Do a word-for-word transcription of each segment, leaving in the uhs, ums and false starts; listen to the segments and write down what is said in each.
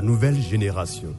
nouvelle génération.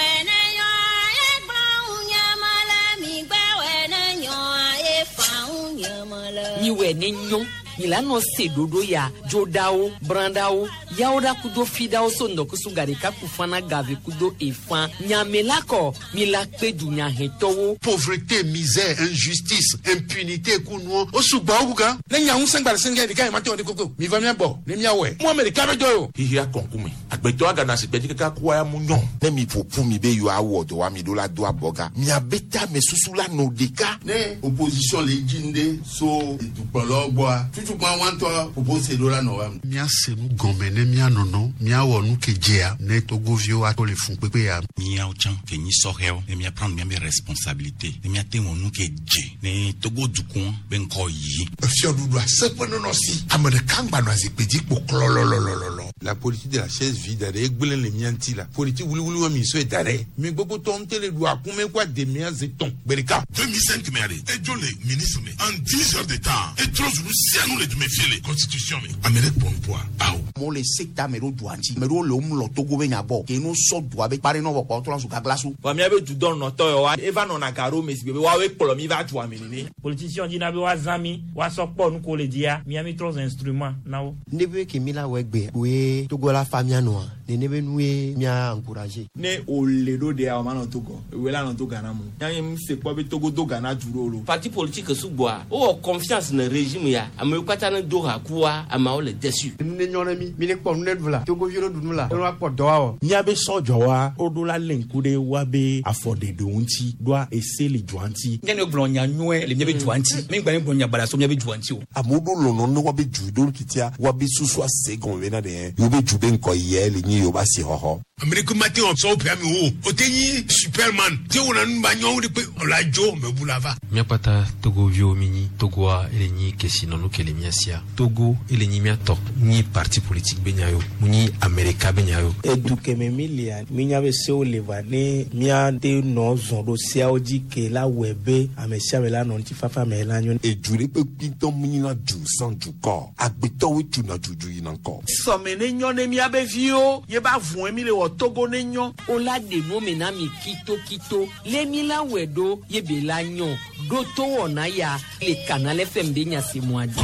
Niwe nenyo ilano sedodo ya jodao brandao yaoda kudo fidao sondo kusungare kakufana gave kudo efan nyamelako milakpe dunya hetowo pauvreté, misère, injustice, impunité kuno osuba obuga lenya unsangba senga dika mate on koko mi va mi abo ne mi awe mo me ka bejo hihi akonkume agbeto aga na sepedi kaka kwa ya munyo ne mi popu mi be yo award wa mi do la do aboga mi abeta me susula no dika ne opposition le jinde so dupolo boa tutu kwa wanto opposition do la no wa mi asemu gombe ne mi anono mi awo nu kejea ne togo vio ato le fun pepe ya mi a ochan ke ni sorel ne mi prendre mes responsabilités ne mi ate won nu keje ne togo dukun ben ko yi fio dudu asepo no no si amade kangba no azipedi po klololololo. La politique de la chaise vide avec gbelen le mianti la politique wuli wuli wa mi so etare mi gbogbo ton tele do akume kwa de mi azeton berika deux mille cinq mais allez et jo le ministre mais en dix heures de temps et trop nous si nous les me filer constitution mais amérique bon poids ah mo le secta mero duanti mero le um lo togo be nyabo ke no so do abe pare no ko to la su ka glasu wa mi abe du don no to wa eva no na karo me si be wa we polo mi va tu amini politicien di na be wa zami wa so po nu ko le dia mi ami trois instruments nawo nebe ke mi la wegbe we togo la famia no ne nebe nuwe mi a encourager ne o le do de a ma no togo we la no to gana mu yan se po be togo do gana duro lo parti politique subwa o confiance na régime ya amekwata na do ha kuwa ama o le déçu ne nyona mi mi ne ko net vla togo viro dunu la no po do wa ni abe sojo wa o do la lenkude wa be afode do unti do a eseli juanti ngene blonya nyue le mbe juanti mi gba ni blonya bala so mbe juanti o amodo lo no wa be judo kitia wa be susu asegon we na de yo be jube nko ye le ni yo ba si hoho Amerique matin on so pia mi o otenyi superman ti wona nba nyo de pe la jo me bulava mia pata togo vio mini togo a elenyi kesino no kele miasia togo elenyi mia top ni parti politique benyayo muni america benyayo eduke me milia minya be se o levane mia de no zondo sia oji ke la webe amesia me la no ti fafa me la nyon ejure pe pinto muni na ju san ju ko agbeto we tu na juju yin nko so me ne nyon ne mia be vio ye ba vun mi le wo togo ne nyon o la de no me na mi kito kito le mi la wedo ye be la nyon do to wona ya le canal F M de nya se moadi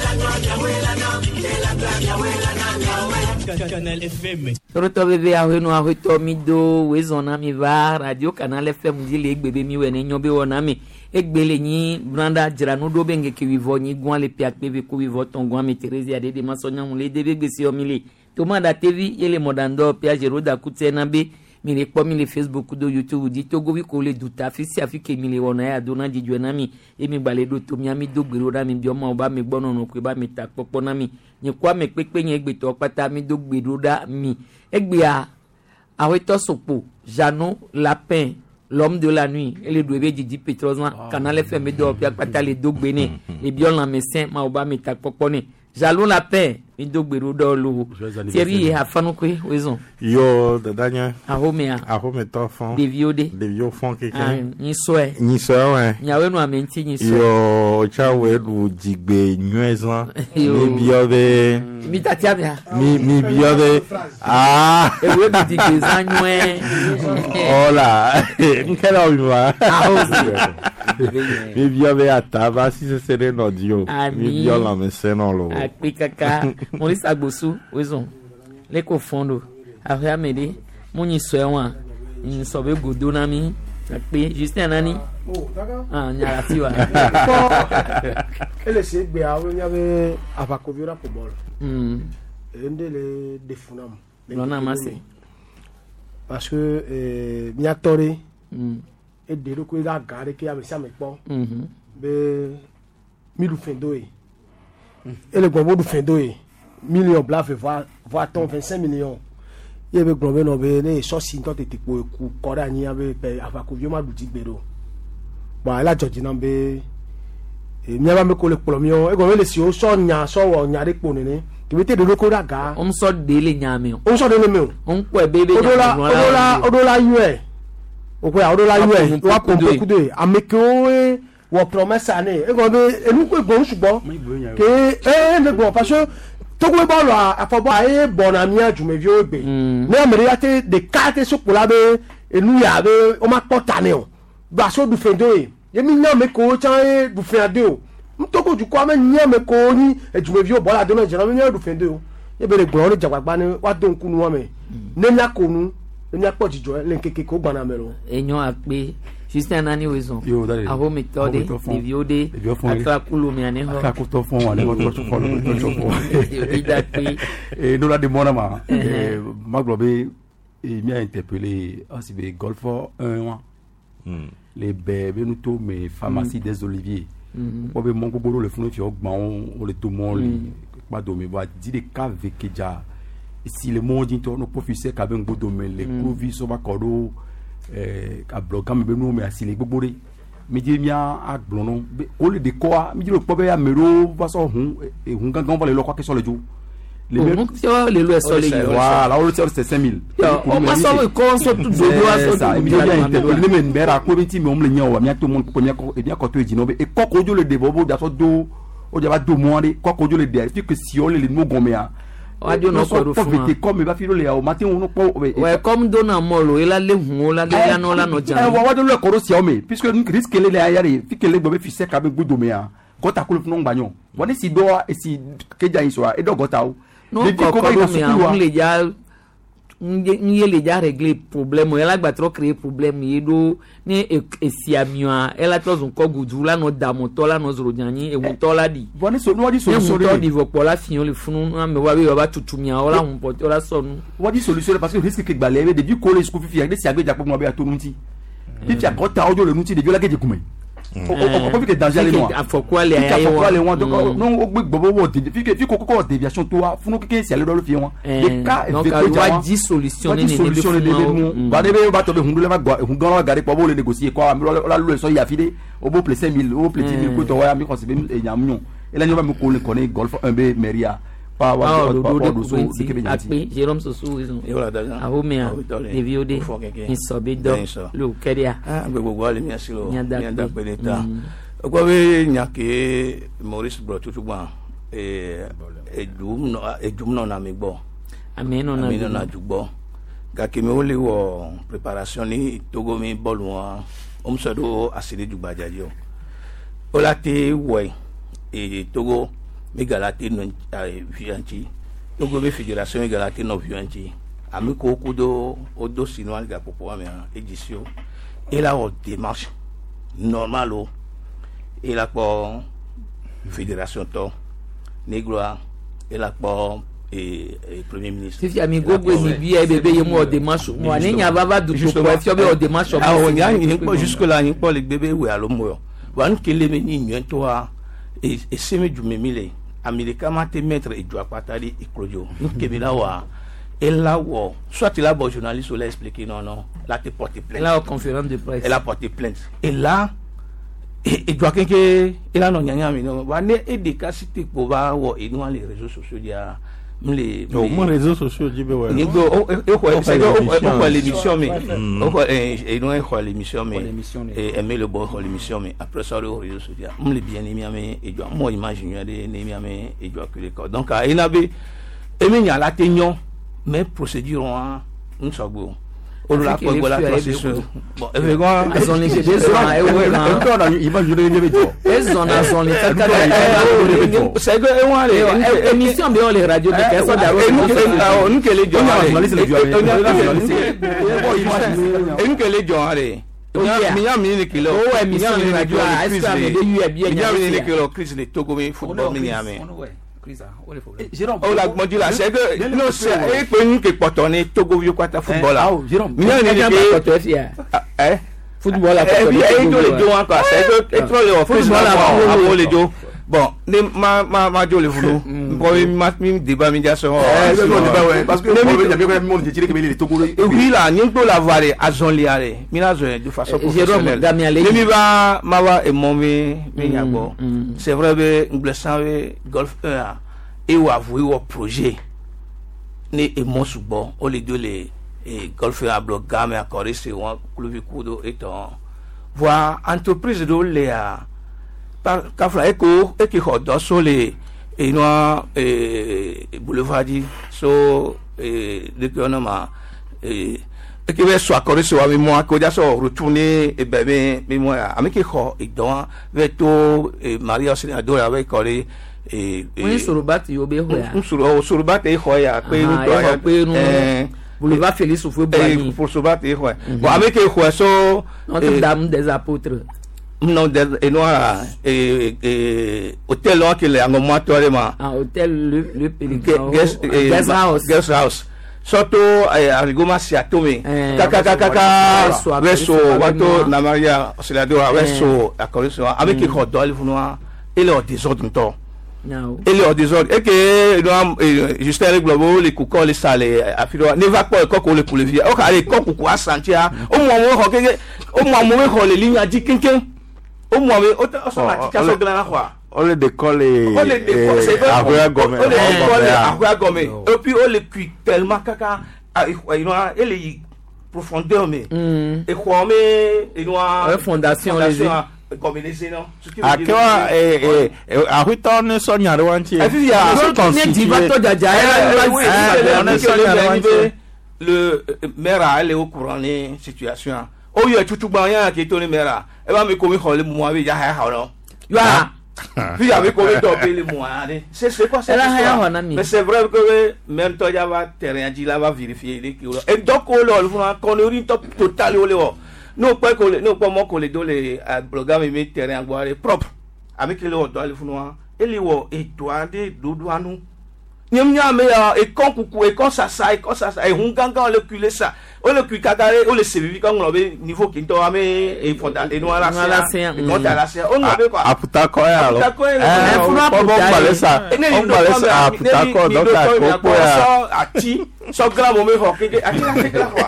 Canal F M Roto bebe a wenu a hoto mi do wezona mi va radio Canal F M di le bebe mi wene nyobe wona mi egbele ni branda jira no do benge ki vivo ni gwan le piak bebe ko vivo ton gwan mi Teresa de de masonya mu le debe gbesi o mi le to ma da T V yele modando pia jero da kutena be mi le po mi le Facebook do YouTube di togo wi ko le duta fi si afike mi le wona ya dona di jona mi e mi gbale do to mi ami do gbero da mi bi omo ba mi gbono no pe ba mi ta popo na mi ni kwa me pepe yen egbe to pata mi do gbero da mi egbe a aweto sopo jano lapin l'homme de la nuit et le doué Didi Petrozan Canal F M do pia pata le do gbene e bi on la médecin ma oba mi ta popo ni jalon lapin mi do gbero do lo Thierry a fanu ko wezon yo dadanya a homea a home to fon de viode de vio fon keke ni so e ni so e nyawe no amenti ni so yo chawe lu jigbe nwezan mi biode mi tatia bia mi mi biode ah e we bi jigbe zanwe hola nkela wiwa ah osi mi biode ataba si se sere no dio mi biola me se no lo akikaka Maurice Agbosu wezon le ko fondo ahia amede munyi so enwa in so be godo na mi pe Justin nani oh daga ah nyara tiwa ele se gbe awo nya be abakoviora ko bol hmm ende le defunam lona mase parce que euh miatore hmm e de ko da gare ke ame sa me po mhm be milu fendoe ele gbo du fendoe million blaf va va ton vingt-cinq millions ye be gbo be no be ne so si nto tete po ku kora ni abe pe afakovio ma duti gbero ba la joji na be e mi aba me ko le polo mi o e go le si o so nya so wo nya de po ni ni ki be te de ko daga on so de le nya mi on so de le mi o on po e bebe nya odola odola odola yue o ko ya odola yue wa pompe kude ameke o e wo promesse ane e go be enu ko gbo sugbon ke e ne gbo parce que Togo be bɔɔlu a afɔbɔ a ye bɔnna miya jumeviwo gbe ne ameri ate de kate sukula be enu ya be o ma kpɔ tani o gbaso dufɛn do ye ye mi nyame ko can ye dufɛn ade o n togo ju ko ame nyame ko ni jumeviwo bɔla ade na jɛnɛ mi nyɛ dufɛn do o ye bɛ de gbɔn o de jagbagba ni wa don kunu wa mɛ ne nya ko nu ne nya kpɔ jijɔ le nkeke ko gbana mɛ lo. enyo akpe justin nani wezɔn aho mi tɔ de ɖeviwo de akra kulu mi ani hɔ akutɔ fɔn wa ne ma tɔ fɔn ne ma tɔ fɔn idakpe ee n'o la di mɔna ma ee magblɔ be ee mi a interpellé ɔsi be golfɔ un wa le bɛɛ be nu to me pharmacie des oliviers o be mɔ gbogbo le funu fi o gbɔn o le to mɔ le kpa do mi wa di de ka veke dza si le mɔ di tɔ no professeur ka be ŋgbo do me le kurovi sɔba kɔ do. ka blɔ gami be nu me asile gbogbo de mi dze mia agblɔ no be o le de kɔa mi dze le kpɔ be ameɖewo va sɔ hun hun gãgãwo va le lɔ kɔ akesɔ le dzo. le nu sɔ le lɔ esɔ le yi voilà o le sɔ c'est cinq mille. o ma sɔ le kɔ sɔ tu do do asɔ tu mi dze mia interpellé ne me n bɛra ko bi ti mi o le nya o wa mi ato mo kpɔ mi akɔ mi akɔ to edzi no be ekɔ ko dzo le de bɔ bo da sɔ do o dza va do mɔ de kɔ ko dzo le de fi que si o le le nu gɔmea. Wadi ono ko fuma comme ba fi le o mati uno po we comme dona molo ela le hu la de ya no la no jan e wa wadi le koro si o me puisque risque le ya yare fi que le gbo be fi se ka be gudo me a gota ko funu ngbanyo woni si do e si keja yin so a e do gota o no ko ko me a le ja nye le ja régler problème ela gba trop créer problème yi do ni esi amia ela to zun ko gudu la no da moto la no zoro janyi e wuto la di woni so no wadi solution le di vo pola fion le funu na me wa be wa tutu mia ola hun poto la sonu wadi solution parce que risque que gbalé de du coller scoop fi de si agbe japo mo be atonunti fi fi akota ojo le nunti de jola keje kume o o fi que danger le no afokwa le ayi afokwa le won donc non o gbe gbobo wo de fi que fi ko ko déviation to wa funu ke si ale do lo fi won de ka donc wadi solution ni ni solution de de ba de be ba to be hundu le ma hun gan wa gari po bo le négocier ko am la lo so ya fi de o bo plus cinq mille o plus dix mille ko to wa mi ko se be enyam nyon e la nyo ba mi ko le koné golf un b meria pa wa pa wa do so de ke nyanti Jérôme Soso ils ont aho me a de viode ni so be do lo keria ah gbogbo ale mi asilo nya da pe leta ogbo we nya ke Maurice bro tutugba eh ejum no ejum no na mi gbo ameno na ameno na jugbo ga ke mi o le wo préparation ni Togo mi ball won o mo so do asile jugba jaji o o la te we e Togo mi galate no vianti Togo be fédération mi galate no vianti ami ko ko do o do sino ga popo ami édition et la démarche normale o et la pour fédération to négro et la pour et premier ministre si ami gogo ni bi e bebe yemu o démarche mo ani nya baba du to ko fi o démarche ah on ya ni jusque là ni pour le bébé we alo mo wan kele me ni nyen to a et semi du memile america ma te mettre et doit patali et clodio nkebila wa et là wo soit il a bon journaliste ou l'a expliqué non non là te porter plainte là conférence de presse elle a porté plainte et là et doit que il a non nyanya mi no wa ne e de casité pour va wo et nous les réseaux sociaux dia les les réseaux sociaux dit be wa ni go o ko c'est ko l'émission mais o ko et nous ko l'émission mais et aimer le bon l'émission mais après ça les réseaux sociaux me les bien aimé mais et doit moi imaginer des ne mais et doit que les corps donc il na be e mi nya la tenyon mais procédure en un sagbo o la ko gola processus bon e be go son les des zones e we na encore na imaginer ni be jo e zone na zone tata c'est que e wan le émission be on les radio de que ça daro e nous que les gens e nous que les gens allez mi ya mi ni kilo o émission de radio a est-ce que de U bien mi ya mi ni kilo Chris ni Togo mi football mi ni ame Jérôme oh la module c'est que non c'est e pe ni ke potone Togo yo kwata football ah Jérôme mi ya ni ke eh football la e bi e do le jo encore c'est que e trop le football la a le jo bon ne ma ma ma jo le fulu ko ma mi débat mi ja so eh le débat ouais parce que le il y a bien monde qui dit que les Togo oui là ni do la voir azon liare mi na zo de façon professionnelle mi va ma va e mo mi mi yabo c'est vrai be nglesan we golf un et ou avouer au projet ni e mo subo o le do le e golf a bloc gamme a coré c'est un club kudo et on voir entreprise do le a par kafla eko e ki hodo so le et noa et boulevard so et de que on ma et et que va soit correct sur avec moi que déjà retourner et ben mais moi avec qui et donc veto et Maria aussi adore avec correct et oui sur le bat yo be hoya sur sur le bat et hoya que nous eh boulevard Félix Houphouët Boigny pour sur le bat et hoya bon avec qui hoya so Notre Dame des Apôtres non et noa et et hôtel là que les angomatoirement ah hôtel le le Pélican guest house guest house surtout aligoma si atome kaka kaka kaka reso wato na Maria Auxiliadora reso a correction avec qui ko dole funwa et le désordre to et le désordre et que Justin le globo les coucou les salés afiro ne va pas ko le pour le vie o ka le ko coucou a sentia o mo mo ko ke o mo mo ko le ligne a di kinkin o mo o so la ti so glan kwa on le décolle et on le décolle c'est vrai on le décolle on le décolle à gomme et puis on le cuit tellement caca il noa et les profondeur mais et quoi mais il noa fondation les comme les non à quoi et et à retourner sonia roanti et puis il y a le maire elle est au courant des situations oh il y a tout tout bien qui tourne maire et va me comme le moi il y a ha non ya puis avec combien de les mois c'est c'est quoi c'est mais c'est vrai que même toi il va terrain dit là va vérifier les kilos et donc on le connerie top total au léo non pas que non pas moi que les deux les programme met terrain boire propre avec les autres dans le founoir et les wo et toi des doudou nous nyam nyam et quand coucou et quand ça ça et quand ça ça et on ganga le culer ça on le cuit cagaré on le servir quand on le niveau qui to amé et fonda et noir la c'est on a la c'est on le quoi à puta quoi alors eh on va parler ça on va parler ça à puta quoi donc à quoi à ti so grand moment ho que à qui la c'est là quoi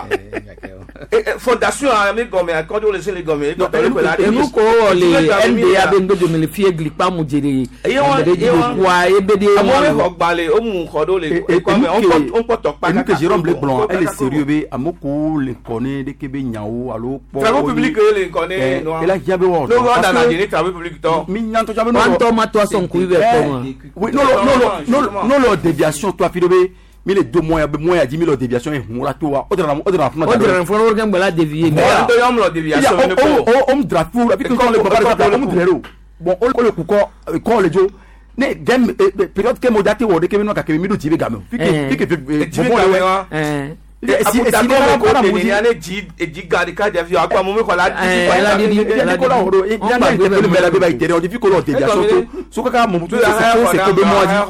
fondation amé gomme quand on les les gomme et nous ko les N D A bendo de me le fier glic pas mu jere et on et B D on va balé on kodo le on peut toque pas que Jérôme Leblanc elle est sérieux be amoko le connaît de kebe nyao allo travaux publics le connaît non et là il y avait non dans la direction travaux publics to mi nyanto jabe non to ma toi son couille oui non non non non non déviation toi fidobe mais les deux mois mois dix mille déviation et on la toi odra odra fona odra fona organ bala dévier mais on yom la déviation on on drapeau avec quand le papa on drero bon on le couco quand le jo ne game période que modate wo de que no ka que mi do tibe game fike fike bon eh si si ne ko na mu ni ane ji ji gadi ka de fi akwa mu me ko la eh la di la ko la horo e ya na de le bela be ba itere on di fi ko lo te dia so so ka mo mutu c'est que de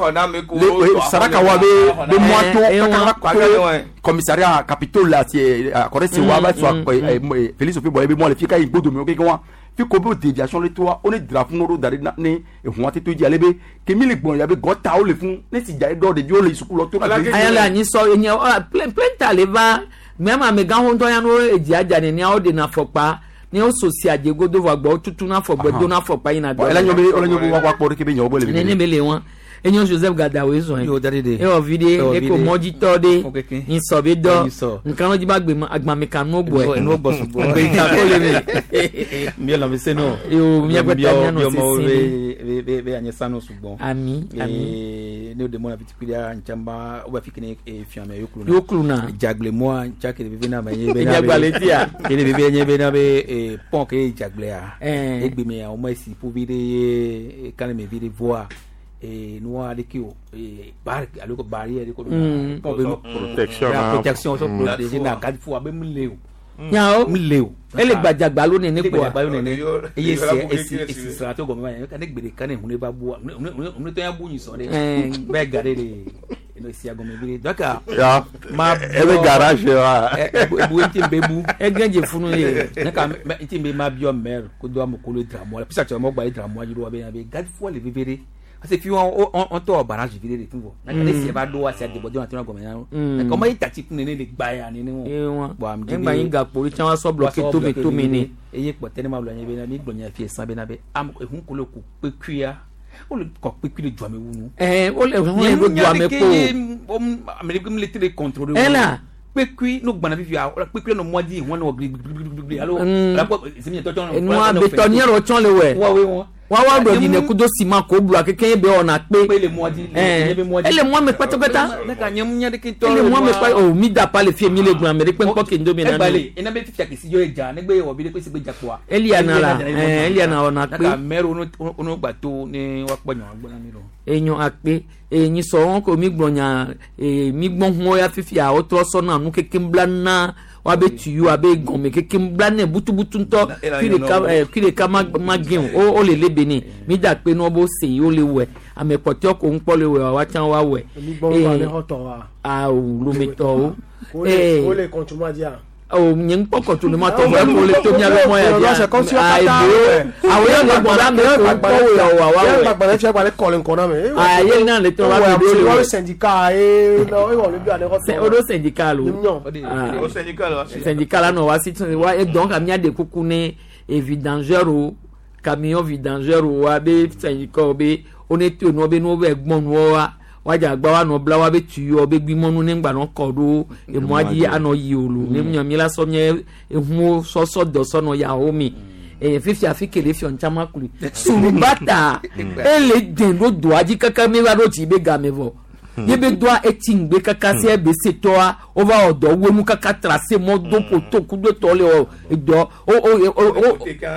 moi di saraka wa be de moi to ka commissariat capitole là c'est correct c'est wa ba so Félix Houphouët Boigny be mo le fi ka igbodo mi o ke wa fi ko be déviation le toi on est draft no dari na ne e hu ati to di alebe ke mi le gbon ya be gota o le fun ne si ja do de bi o le suku lo to na ayala ni so enya plein plein ta le va même a me gan ho to ya no e di aja ne ni a o de na fopa ni o social je godo va gbo tutu na fopa do na fopa ina do ela nyobe ela nyobe wa kwa po ke be nyobo le ne ne be le won enyo Joseph Gadawe so yo dadede e o video e ko moji to de in so be do nkan oji ba gbe agba me kan no gbo e no gbo so gbo be ka ko le me mi la me se no yo mi agba ta no se be be be anya sano so gbo ami ami ne de mo na bitikulia nchamba o ba fikine e fiame yokulu na yokulu na jagle mo nchake de be na ma ye be na be tia ele be be be na be e pon ke jagle a e gbe me a o ma si pour vide e kan me vide voir et nous a dit que et bar alors barrière de protection protection so protéger na quatre fois be mleu nyao mleu ele gbajagba lo ne ne ko e ye se esi esi strato go ma kan gbere kan ehun ba bu onu to yan bu yin so de be gare de no esi ago me bi donc ya ma e be garage wa e bu nti be bu e genje funu ye na ka nti be ma bio mer ko do am ko le dramo pisa che mo gba le dramo ajuro wa be na be quatre fois le vivere parce que on on on to barrage vidé de tout na ka se ba do ase de bojo atuna gomena na ko mai tati kun ne le gba ya ni won bo am de ngba yin ga pori chan wa so bloquer to me to me ni eye po tene ma blo yin be na mi gbonya fi esan be na be am ehun ko lo ku pe kuya o le ko pe kuya jo ame wunu eh o le won le jo ame ko amerique militaire contrôler eh la pe kui no gbana fi a pe kui no modi won no gbi gbi gbi allo la po se mi to ton no a betonier o chon le we wa we won wa wa do di ne kudo sima ko bua keke be ona pe ele moadi ele mo me patapata na ka nyam nya de kin to ele mo me pa o mi da pa le fie mi le gun Amerique pe ke ndo me na bale ina be fifia ke si yo eja ne gbe wo bi de pe si gbe japoa eliana la eh eliana ona pe na ka mero no ono gba to ni wa poyan agbo na mi ro eyan ape eyin so won ko mi gbonyan e mi gbon ho ya fifia o to so na nu keke mbla na wa be tuyu abe gon me keke mbla ne butu butu nto kire ka kire ka magin o o le lebe ni mi da pe no bo se o le we ame pote ko npo le we wa chan wa we e a o lo me to o le o le kontuma dia o nyen poko to le ma to ba ko le to mi alo mo ya dia ai bo awo yo le bo la me ko ko yo wa wa we ba ba che ba le ko le ko na me ai ye na le to ba do le syndicat e no e wo le bi ane ko o do syndicat lo o syndicat lo syndicat no wa si wa e donc a mi ade kuku ne evidangero camion vidangero wa be syndicat be onete no be no be gbon no wa waja gba wa no bla wa be tuyo be gbimonu ne ngba no kodo e mo adi ano yi olu ne myami la so nye ehu so so do so no ya homi e fifi afike le fi on chama kuli surubata ele den do do aji kaka mi wa do ti be ga mevo ye be do etin be kaka se be se to a over odo wo mu kaka tracer mo do poto ku do to le o do o o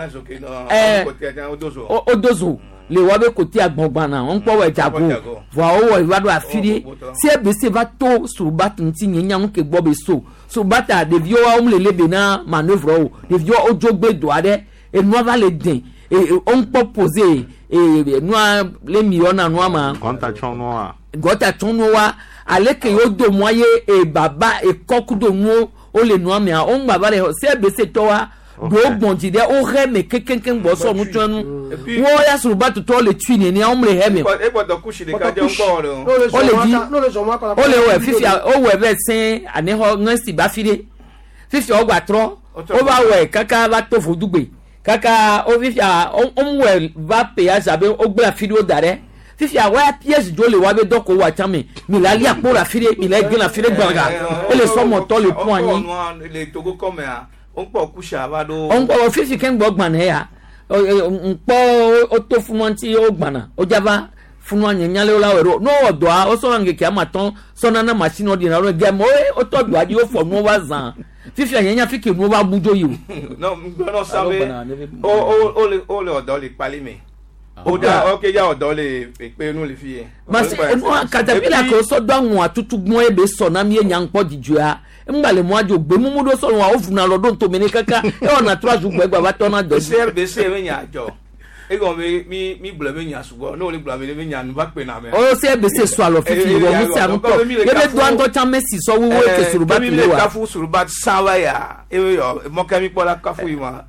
o o dozo le wa be côté agbongbon na on po we jago va o we wa do afiri si e be se va to surubat nti nyanya nke gbo be so surubata de vio wa um le lebe na manœuvre o de vio o jogbe do ade e no va le din e on po poser e no le million na no ma konta chono wa gota chono wa ale ke yo do moye e baba e koku do no o le no me a on baba le si e be se to wa do bonji de o reme kekenken bo so nu twanu wo ya suruba to to le twini ni on le heme e gbodo kushi de ka je npo re o le di o le we fifi o we be sin ani ho nsi ba fire fifi o gba tro o ba we kaka ba to fodugbe kaka o fifi o we va pe ya jabe o gbe afire o dare fifi a wa pièce jo le wa be doko wa chame mi la li apo la fire mi la gbe la fire gbanga o le so mo to le pon yin le togo come a on po kusha ba do on po fifi ken gbo gban ya on po o to fun mo ti o gbana o java funu anyanya le la wero no odo a o so nge ki amaton so na na machine ordinary ge mo o to do adi o fo no wa zan fifi anyanya fiki no wa bujo yi no no sabe o o o le o le odo le pali mi o da o ke ya odo le pe nu le fi e ma se no katapila ko so do anwo atutu gbon ebe so na mi enya npo diju a mbale mo ajo gbe mumu do so wa o funa lo do to me ni kaka e ona tra ju gbe gba ba to na do C R B C me nya ajo e go mi mi mi blo me nya sugo no le blo me me nya nu ba pe na me o C R B C so alo fifi wo mu se anu to ye be do an to cha Messi so wo wo ke suruba ti le wa ka fu suruba sawa ya e yo mo ka mi pola ka fu yi wa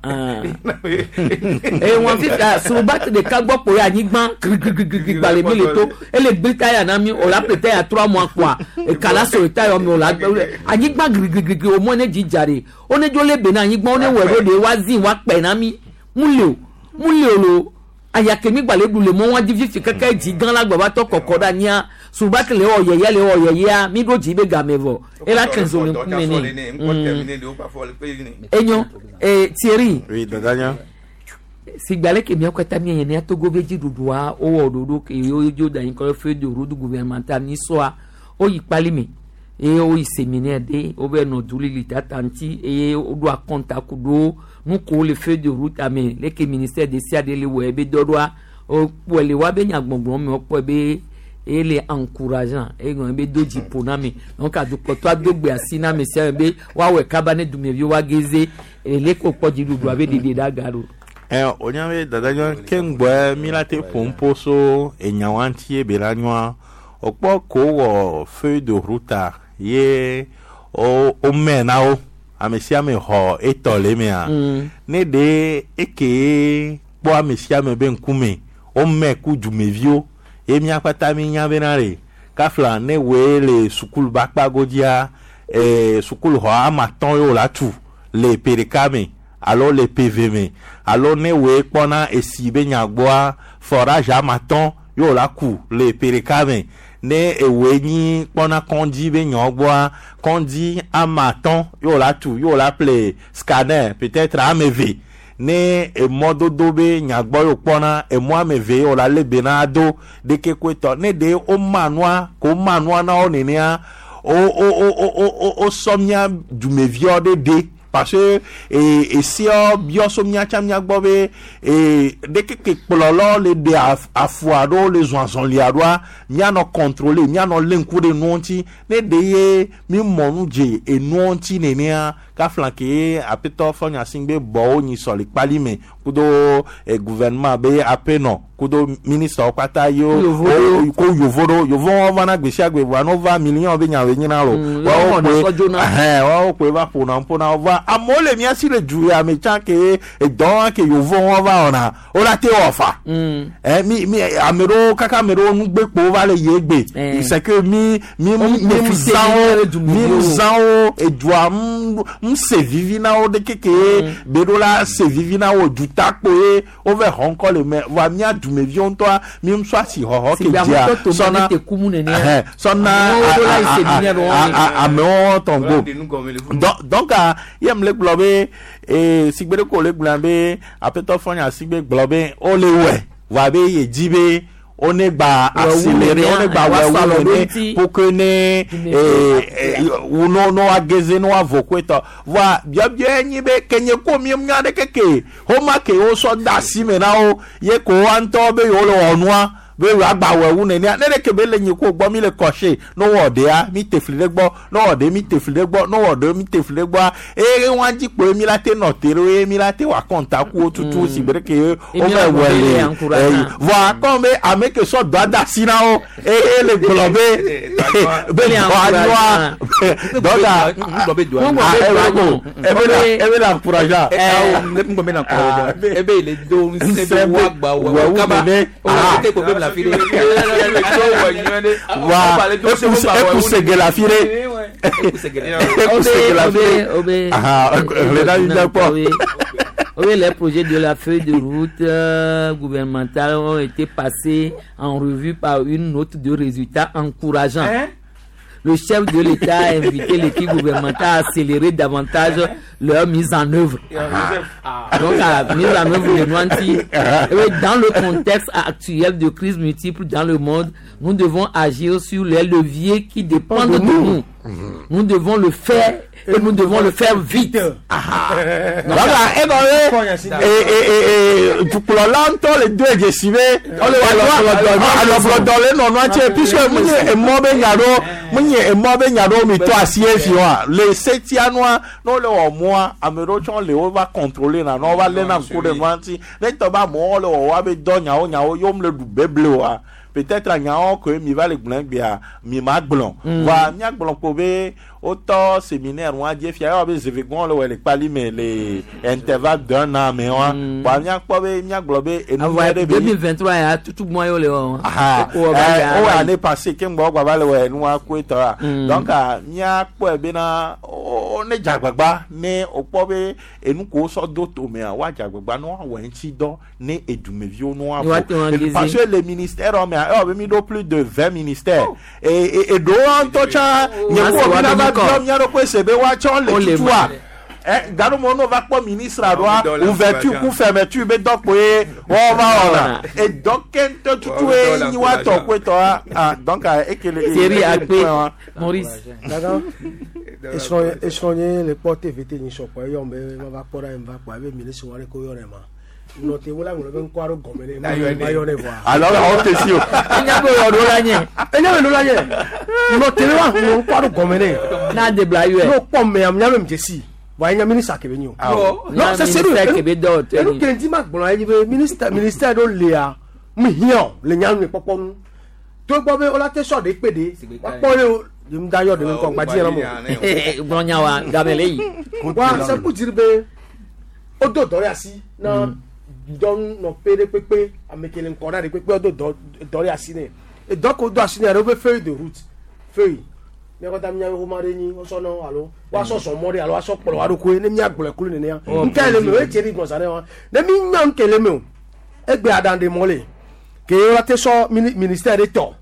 e won fifi suruba ti de ka gbo po ya yin gban grigrigrigri gbale mi le to e le gbe taya na mi o la pe taya trois mois kwa e kala so taya mi o la anyin gban grigrigrigri o mo ne jijare o ne jo le be na anyin gban o ne we ro de wa zin wa pe na mi mule mule lo ayake mi gbale dule mo wan di fifi keke ji gan la gba ba to kokoda nia suruba ti le o yeye le o yeye mi do ji be ga mevo e la kenzo le mi ni enyo e Thierry oui dadanya si gbale ke mi akwata mi yen ni Togo beji dudua o ododo ke yo jo da yin ko fe de rodu gouvernemental ni so a o yi pali mi e o yi séminaire de o be no duli litatanti e o do akonta kudo nu ko le fe de route ame le ke ministère de sia de le we be dodoa o pole wa be nyagbongbon mi o po be e le encourageant e gon be doji pona mi donc adu ko to adogbe asina me sia be wa we kabane du me bi wa geze e le ko poji du do be de da garo eh onyawe dadanyo kengbo mi la te pompo so enyawanti e belanwa okpo ko wo feu de route ye o o menao amesia me ho etole me a ne de eke po amesia me ben kume o me ku jumevio e mi apata mi nya benare kafla ne we le sukul bakpa godia e sukul ho amaton yo la tu le perikame alors le P V M alors ne we pona esibe nyagboa forage amaton yo la ku le perikame ne ewe ni pona kondi be nyogboa kondi amaton yo la tu yo la ple scanner peut-être amv ne emododo be nyagbo yo pona emo ameve o la lebe na do de ke kweto ne de o manwa ko manwa na o nenia o o o o o o somia dumevio de de parce que et et si o bio somia chamia gbobe et de ke ke pololo le de afuado les oison liadoa mia no contrôler mia no lenku de nonti ne de ye mi monuje e nonti nenia ka flanqué apeto fonya singbe bo ni so le pali me kudo e gouvernement be apeno kudo ministre opata yo ko yovoro yovo wana gbesi agbe wa no va million be nyawe nyina ro wa o pe eh wa o pe ba pona pona va amole mi asi le ju ya me chanke e don ke yovo va ona o la te ofa eh mi mi amero kaka mero nu gbe po va le ye gbe c'est que mi mi mi zao mi zao e doa m se vivi na o de keke bedola se vivi na o juta ko e over Hong Kong le me wa mi adu me vion toi mi m so si ho ho ke dia sona eh sona a me o tongo donc yem le globe e sigbere ko le glambe apeto fonya sigbe globe o le we wa be ye jibe on est bas accéléré, on est bas ouais pour que ne ou non non à gazé non à voqueta voilà bien bien ni be kenye komi mnya de keke homa ke o so dasi me na o ye ko anto be yo lo onwa be wa gba we wu ne ne ne ke be le nyi ko gbo mi le cocher no wode a mi tefile gbo no wode mi tefile gbo no wode mi tefile gbo e wan ji po mi la te no tere e mi la te wa contact ku tutu si bere ke o me wele voilà comme ame ke so do da sina o e le globe be ni wa noa do da globe do e be la e be la encourager e le ngombe na ko e be le do se wa gba wa kaba o te ko be la fire wa e kusege la fire e kusege la fire obe ah le da ida po. Oui, les projets de la feuille de route euh, gouvernementale ont été passés en revue par une note de résultats encourageants. Hein? Le chef de l'État a invité l'équipe gouvernementale à accélérer davantage leur mise en œuvre. Ah. Donc, à la mise en œuvre de Nwanti, dans le contexte actuel de crise multiple dans le monde, nous devons agir sur les leviers qui dépendent de nous. Nous devons le faire et nous devons le faire vite. Voilà, et bon, et et et pour l'entendre les deux décimés, on le voit dans les non entiers puisque nous est mauvais nyaro, nous est mauvais nyaro mais toi si est fiwa. Les septianois, non le moi, amerochon le va contrôler na non va les na coup de manti. Les toba mo le wa be don nyao nyao yom le du beblewa. Peut-être à nyao que mi va le blanc bien mi maglon. Va nyak blon pobe autant séminaire on a dit fier avec je vais gon le pali mais les intervalle d'un an mais on va nyak pobe nyak globe et nous de deux mille vingt-trois ya tout moi yo le ah o année passée kem bo gba le we nous a kweta donc nyak pobe na on est jagbagba ne o pobe et nous ko so doto mais wa jagbagba no wa nti do ne edumevio no a parce que les ministères on mais on mis plus de vingt ministères et et do en tocha nyako na comme yaro ko sebe wa chon le tuwa eh garo mo no va ko ministre adwa ouverture pour fermeture be donc we on va on et donc kento tutu e ni wa to ko to ah donc e que le série A P Maurice d'accord esonye esonye le porte vete ni so ko yo me va ko ra mva ko ave ministre wa ko yo rema no te wala ngolo ben kwaro gomene ma yo ne voir alors on te sio enya bo yo do la nye enya do la nye no te wa no kwaro gomene na de bla yo no pom me am nyame mjesi wa enya ministre ke benyo no c'est sérieux ke be do te no ke ndi mak bon ayi be ministre ministère do lea mi hian le nyanu ne popo nu to gbo be o la te so de pede wa po le dim da yo de nko gba di ran mo gbon nya wa gamele yi wa se ku dirbe o do do ya si na don no pere pepe amekele nkora de pepe odo dori asine e doko do asine re be feuille de route feuille me ko tam nyawo mare ni o so no alo wa so so mori alo wa so polo wa do ko ne mi agbole kulu ne ya nkele me e teri gon sare wa ne mi nya nkele me o egbe adande mole ke yo te so ministère de to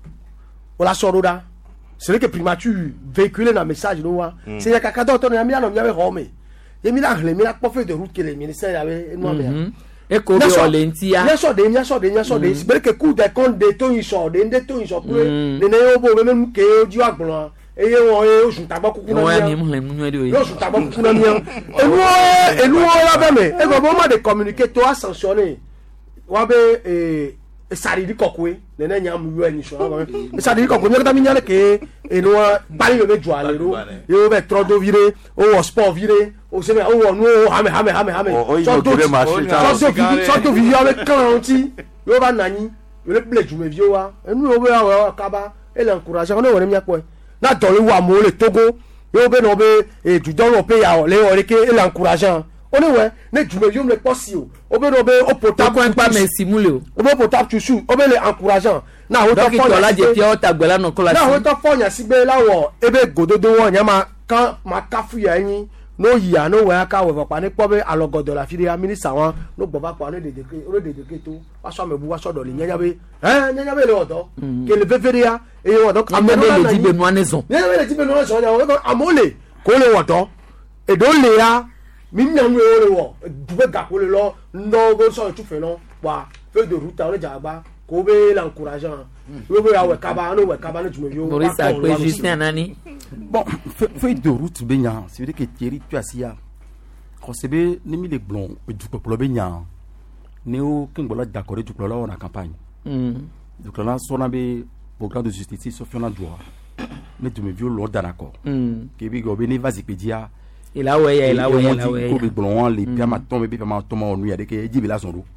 o la so roda c'est que primature véhiculer na message no wa c'est ya kakado to na mi ano nyawe home et mi la hle mi la po feuille de route que les ministères avaient nous mhm e ko be olentia nya so de nya so de nya so de c'est que coup de compte de to yin so de de to yin so pe de ne yo bo be me ke oju agbon eye won e oṣù tagba kuku na mi mo le mu nwe de o oṣù tagba kuku na mi elu o elu o la be me e go bo ma de communiquer to a sanctionner wa be eh sari di kokwe ne na nya mu yo ni so e sari di kokwe mi ka mi nya le ke enu bari yo be jo ale ro yo be tro do vire o wo sport vire o se me o wo nu o hame hame hame hame so do so do so do vire avec kan ti yo ba nani yo le ple ju me vie wa enu o be wa kaba e le encourager on e won mi apo na do le wa mo le Togo yo be no be e du don o pe ya o le o le ke e le encourageant on e we ne ju me vie me posi o o be no be o potable pa me simule o o be potable tu su o be le encourageant na o to fo ya la je pie o ta gbela no kola na o to fo ya sigbe lawo ebe gododo won yan ma kan ma kafu ya yin no yi ya no we aka we pa ni po be alogodo la firi minister won no gbo ba pa no de de o de de to wa so mebu wa so do le nyanya be eh nyanya be le odo ke le veveria e odo amede le di benu aneson nyanya be le di benu aneson ya o amole ko le odo e do le ya mi nyan we o le wo dube ga ko le lo no go so tu fe no wa fe de route o le jagba ko be l'encourageant we be ya we kaba no we kaba no jumevio Maurice Akpe Justin Nani bon feuille de route benya c'est vrai que Thierry tu as sia kosebe ni mi le blon du peuple benya neo kingola d'accord du peuple na campagne mm donc là sona be programme de justice Sofiana Djoa ne jumevio lo d'accord mm ke bi go be ni vas pedia il a ouais il a ouais il a ouais ko be blon les piama tombe be piama tombe on ya de ke djibila son do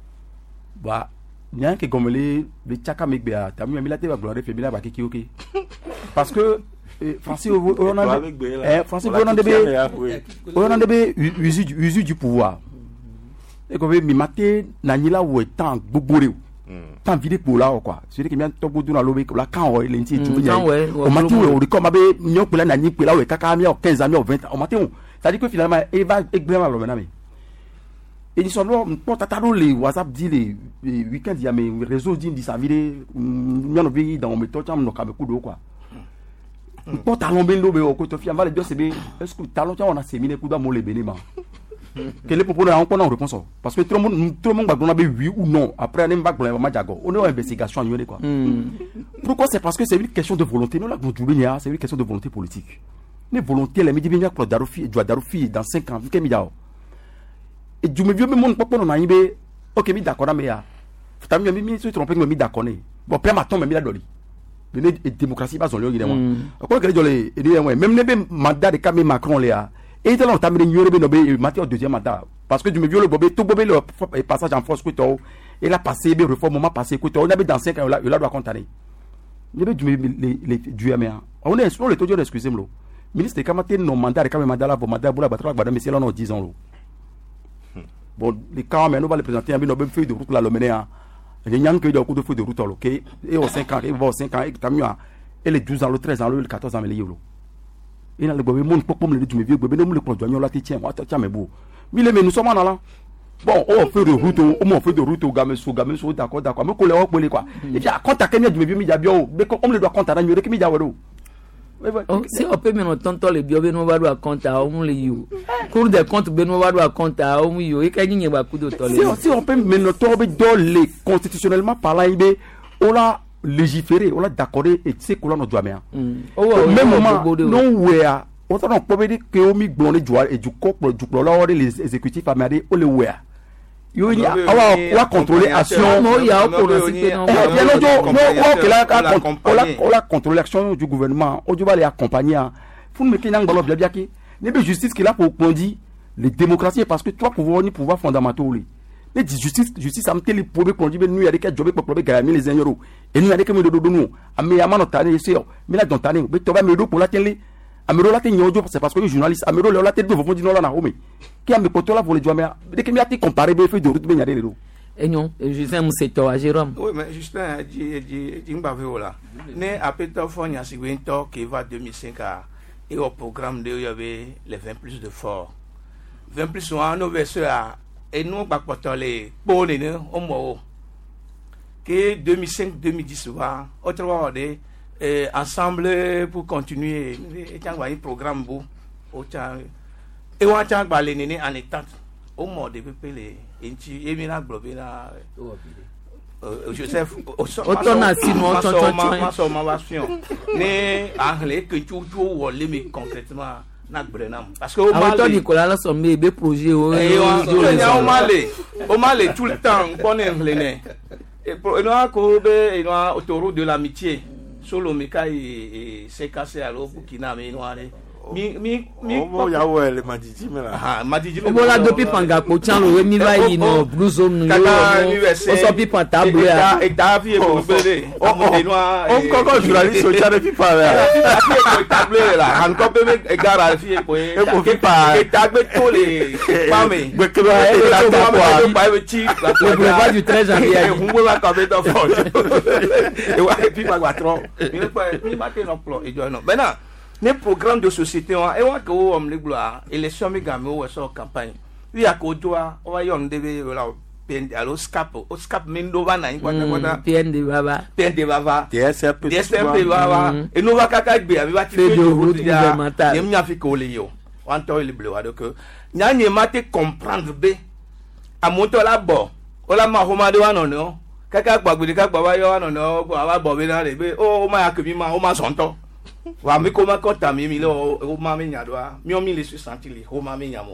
ba nyan ke gomele be chaka megbe a tamu mi la te ba gloire fe mi la ba kiki oké parce que Francis on a eh Francis on a debe on a debe usu usu du pouvoir et comme mi maté na nyila wo tan gbogbo tan vide pour là quoi c'est que mi to bodu na lobe la kan o le nti tu nya o maté o ko ma be nyo pela na nyi pela o kaka mi o quinze ami o vingt o maté o ça dit que finalement il va également le menami et ils sont là pour t'attendre les WhatsApp dit les week-end il y a mes réseaux dit ça vide mi on vie dans mes to cham no ka be kudo quoi pour talon ben lobe o ko to fi amale just be est-ce que talon on a séminé kudo mo le benema quel est pour on on réponse parce que tout le monde tout le monde va donner oui ou non après on va problème ma jago on est en investigation on quoi pourquoi c'est parce que c'est une question de volonté nous là vous trouvez c'est une question de volonté politique mais volonté les médias bien pour Daroufi et Daroufi dans cinq ans que mi dao et du me vieux monde pas pour on a yimbe OK mi d'accord mais ya ta mi mi se tromper mi d'accord bon père maton mi la doli de démocratie pas on le évidemment quoi que les et même ne mandat de Camille Macron là et ils ont terminé nyore be no be matière deuxième mandat parce que du me vieux le bobé tout bobé le passage en force que to et la passé be réforme moment passé que to on a dans cinq ans là il doit compter ne be du les les du M A on est sur le taux de excusez-moi ministre kamate no mandat de Camille mandat là pour mandat boula batra badam monsieur là non dix ans lo bon les cas mais nous va le présenter un no feuille de route là le mener à les nyang que de coup de feuille de route OK et au cinq ans et au cinq ans et tamu et les douze ans le treize ans le quatorze ans mais les il a le gobe mon pop le du me vieux gobe no le produit on la tient moi tient mais beau mais les nous sommes là bon on fait de route on fait de route au gamme sous gamme sous d'accord d'accord mais ko le ko le quoi et puis à contacter du me vieux mi bio mais on le doit contacter ñu rek mi jawo si on peut maintenant tonton le bio beno va doit compter on le yo cour des comptes beno va doit compter on yo e ka nyi ba kudo to le si on peut maintenant tomber dans les constitutionnellement parlant ibe on l'a légiférer on l'a d'accorder et c'est qu'on doit bien même moment non where on s'en peut dire que on mi glonné joie et du cop du là les exécutifs américains on le where yo il y a on va contrôler action non il y a pour inciter non on la contrôler l'action du gouvernement on doit les accompagner faut me kenang balo bien bien qui ne be justice qui là pour dit les démocraties parce que toi pouvoir ni pouvoir fondamentaux les justice justice am tele pobe ko dibe nu ya de ka jobe ko pobe ga mi les euro et nu ya de ka me do do nu am ya mano tane se mi la don tane be to ba me do pour la tele amero la te nyojo c'est parce que journaliste amero la te do fo di no la na homi ki am ko to la vole joame de ke mi ati comparer be fe de route be nya de do et non Justin Mousseto à Jérôme oui mais Justin di di di mba ve là né apeto fo nya sigwento qui va deux mille cinq à et au programme de il y avait les vingt plus de fort vingt plus on no verse à et nous pas porter les bonnes au mot que deux mille cinq deux mille dix va autrement des ensemble pour continuer et un programme beau au et on tient balé néné en état au mort de pépé et tu et mina globé là Joseph autant assis moi autant ma so ma version né anglais que tu tu wole mais concrètement na brenam parce que au Mali Nicolas là son bébé projet au au Mali au Mali tout le temps on est anglais et pour nous ko be et nous autoroute de l'amitié solo meka et c'est cassé à l'eau Burkina mais noir mi mi mi oh ya ouais madiji me la ah madiji o bola depuis panga ko chan lo mi va yi no blues on yo o so pi pan table ya et ta vie pour bébé et noir on encore journaliste au chat depuis pas là table là en ko bébé e gara fi e po e et tagbe to les pame gbe ke ba ta ko pa e ti le boulevard du treize janvier e hungo la ka be to fo e wa pi pa gba tro mi pa mi ma ke no plo e jo no maintenant les programmes de société on et on que on les gloire élection mi gamme ou so campagne oui à kodoa on va yon debe la pen alo scap o scap mendo bana in kwata kwata pn de baba pn de baba D S P D S P baba et nous va kaka gbe abi va ti fait de route gouvernementale yem nya fi ko le yo on to le bleu donc nya nye mate comprendre be a moto la bo o la ma homa de wa no no kaka gbagbe de kaka baba yo wa no no wa bo be na le be o ma ya ke mi ma o ma sonto wa mi ko ma kota mi mi lo o ma mi nya do a mi o mi le su senti le o ma mi nya mo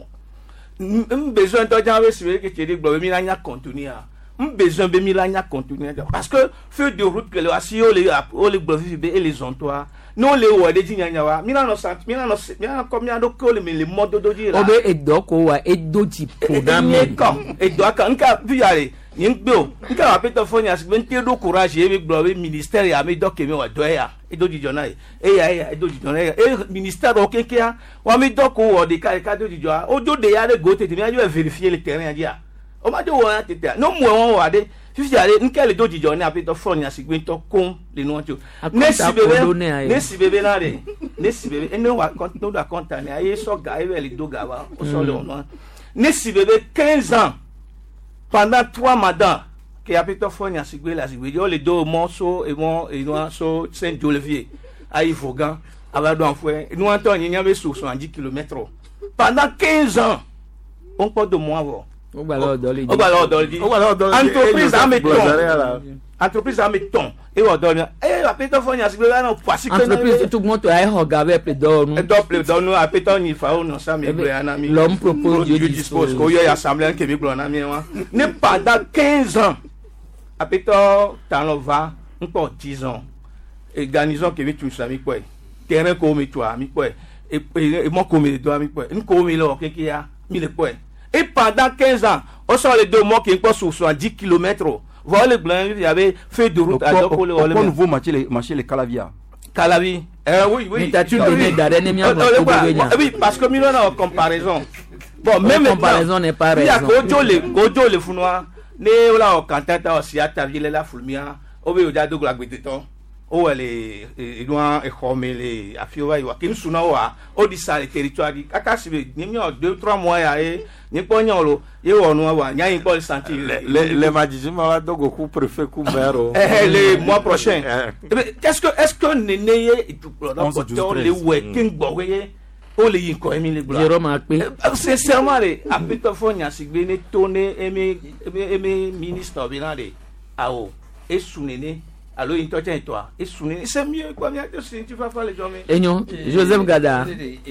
m besoin to jawe siwe ke ti di gbo mi la nya continue a m besoin be mi la nya continue parce que feu de route que le asi o le o le gbo fi be et les ontoa no le wo de ji nya nya wa mi la no sant mi la no mi la ko mi ado ko le mi le modo do di la obe edoko wa edoji programme e do aka nka fi yare yin gbo nka wa peto fo nya sigbe nte do courage e mi gbo be ministère ya mi do ke mi wa do ya e do di jona e ya ya e do di jona e ministère o keke ya wa mi do ko wo de ka ka do di jona o do de ya le go tete mi ajo vérifier le terrain dia o ma do wo ya tete no mu won wa de fi yare nka le do di jona peto fo nya sigbe to kon le no nti ne si bebe ne si bebe na re ne si bebe e no wa continue da conta ne aye so ga e le do ga wa o so le no ne si bebe quinze ans pendant trois mandats que a pu faire une sigoué la sigoué les deux morceaux et mon et nous so Saint-Olivier à Yvogan à Vadouanfoué nous entendons il y avait sur soixante-dix kilomètres pendant quinze ans on peut de moi voir au ballon d'oli au ballon d'oli entreprise à méton entreprise à méton et on donne et a pu faire une sigoué là non parce que entreprise tout le monde a regardé plus d'or nous double d'or nous a pu ton il faut non ça mais l'homme propose Dieu dispose qu'il y a assemblée qui veut gloire mi ne pendant quinze ans a pu ton dans va encore dix ans et garnison qui veut tout ça mi quoi terrain comme toi mi quoi et et moi comme toi mi quoi une comme là qui qui a mi le quoi et pendant quinze ans on sort les deux mois qui sont sur soixante-dix kilomètres voilà le blanc il y avait fait de route à donc pour le pour nouveau marché les marché les Calavia Calavi euh oui oui mais tu donné d'arène mi oui parce que mi en comparaison bon même comparaison n'est pas raison il y a gojo le gojo le funwa ne la o kantata o siata vile la fulmia o be o ja do glagbete ton o ele e noa e khomele afiowa iwa kin suna wa o di sa le territoire kaka sibe ni mi o deux trois mois ya e ni ponyo lo ye wo no wa nya yin ko santi le le majiji ma wa dogo ku préfet ku maire eh le mois prochain qu'est-ce que est-ce que neneye et tout dans le we kin gbo we o le yin ko emi le gbo Jérôme Akpe sincèrement le apito fo nya sigbe ne toné emi emi ministre binade awo e sunene alors il t'entend toi et sunene c'est mieux quoi bien que si tu vas faire les jomé enyo Joseph Gada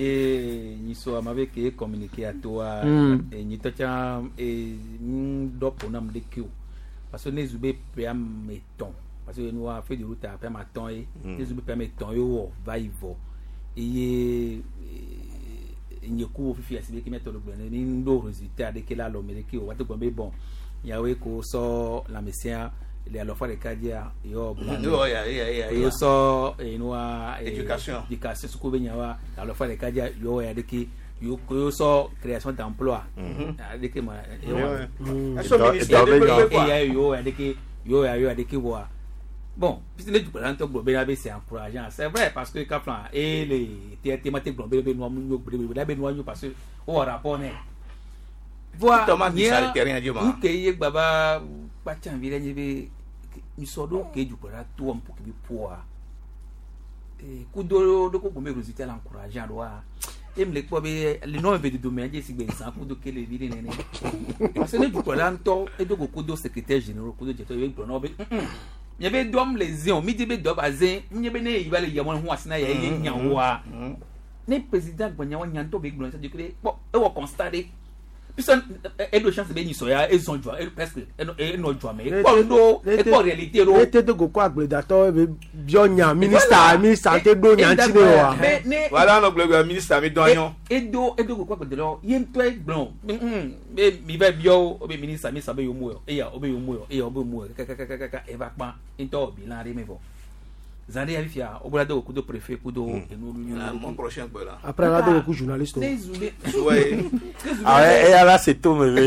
et ni so amabe ke communiquer à toi et ni t'entend et do ponam de que parce que ne zube pe am meton parce que nous a fait de route à pe maton et ne zube pe meton yo va y vo et il ko fifi asibe ki meto do ni ndo résultat de que la lo mereke o wate gombe bon yawe ko so la messia les alors faire cadia yo yo ya ya ya yo so et nous éducation éducation ce ko benyawa alors faire cadia yo ya de ki yo yo so création d'emploi de que ma yo eso ministère de quoi yo ya de que yo ya yo ya de que wa bon puisque le président to global là c'est encourageant c'est vrai parce que Kaplan et les thématiques globales be no mu yo be be no parce que au rapport né voilà ni ça le terrain du moment que y baba ba chan vile nyebe ni sodo ke du para to un pour que poa et ku do do ko me résultat encourageant doa et me les quoi les noms de domaine j'ai si ben ça pour de quelle vie néné parce que du coup là to et donc ko do secrétaire général ko do jeto e gbo no be il y avait dom les on mi dit be do bazin il y avait ne ibale yamon ho asina ya ye nyawa ne président gbonya nyanto be gbo ça du coup bon e wo constater puis et de chance be ni soya et son joie presque et no joie mais quoi no et quoi réalité ro et de go quoi agredateur be bionya ministre mi santé do nyanti wa voilà no gbe ministre mi donyon et do et de go quoi de lo yem to gbon me mi va bio obe ministre mi sabe yo mo e ya obe yo mo e ya obe mo ka ka ka ka e va pa into bilan re me vo Zandé a fait au bout de coup de préfet, coup de mon prochain peu là. Après là, de coup journaliste. Ah et là c'est tout mais. Et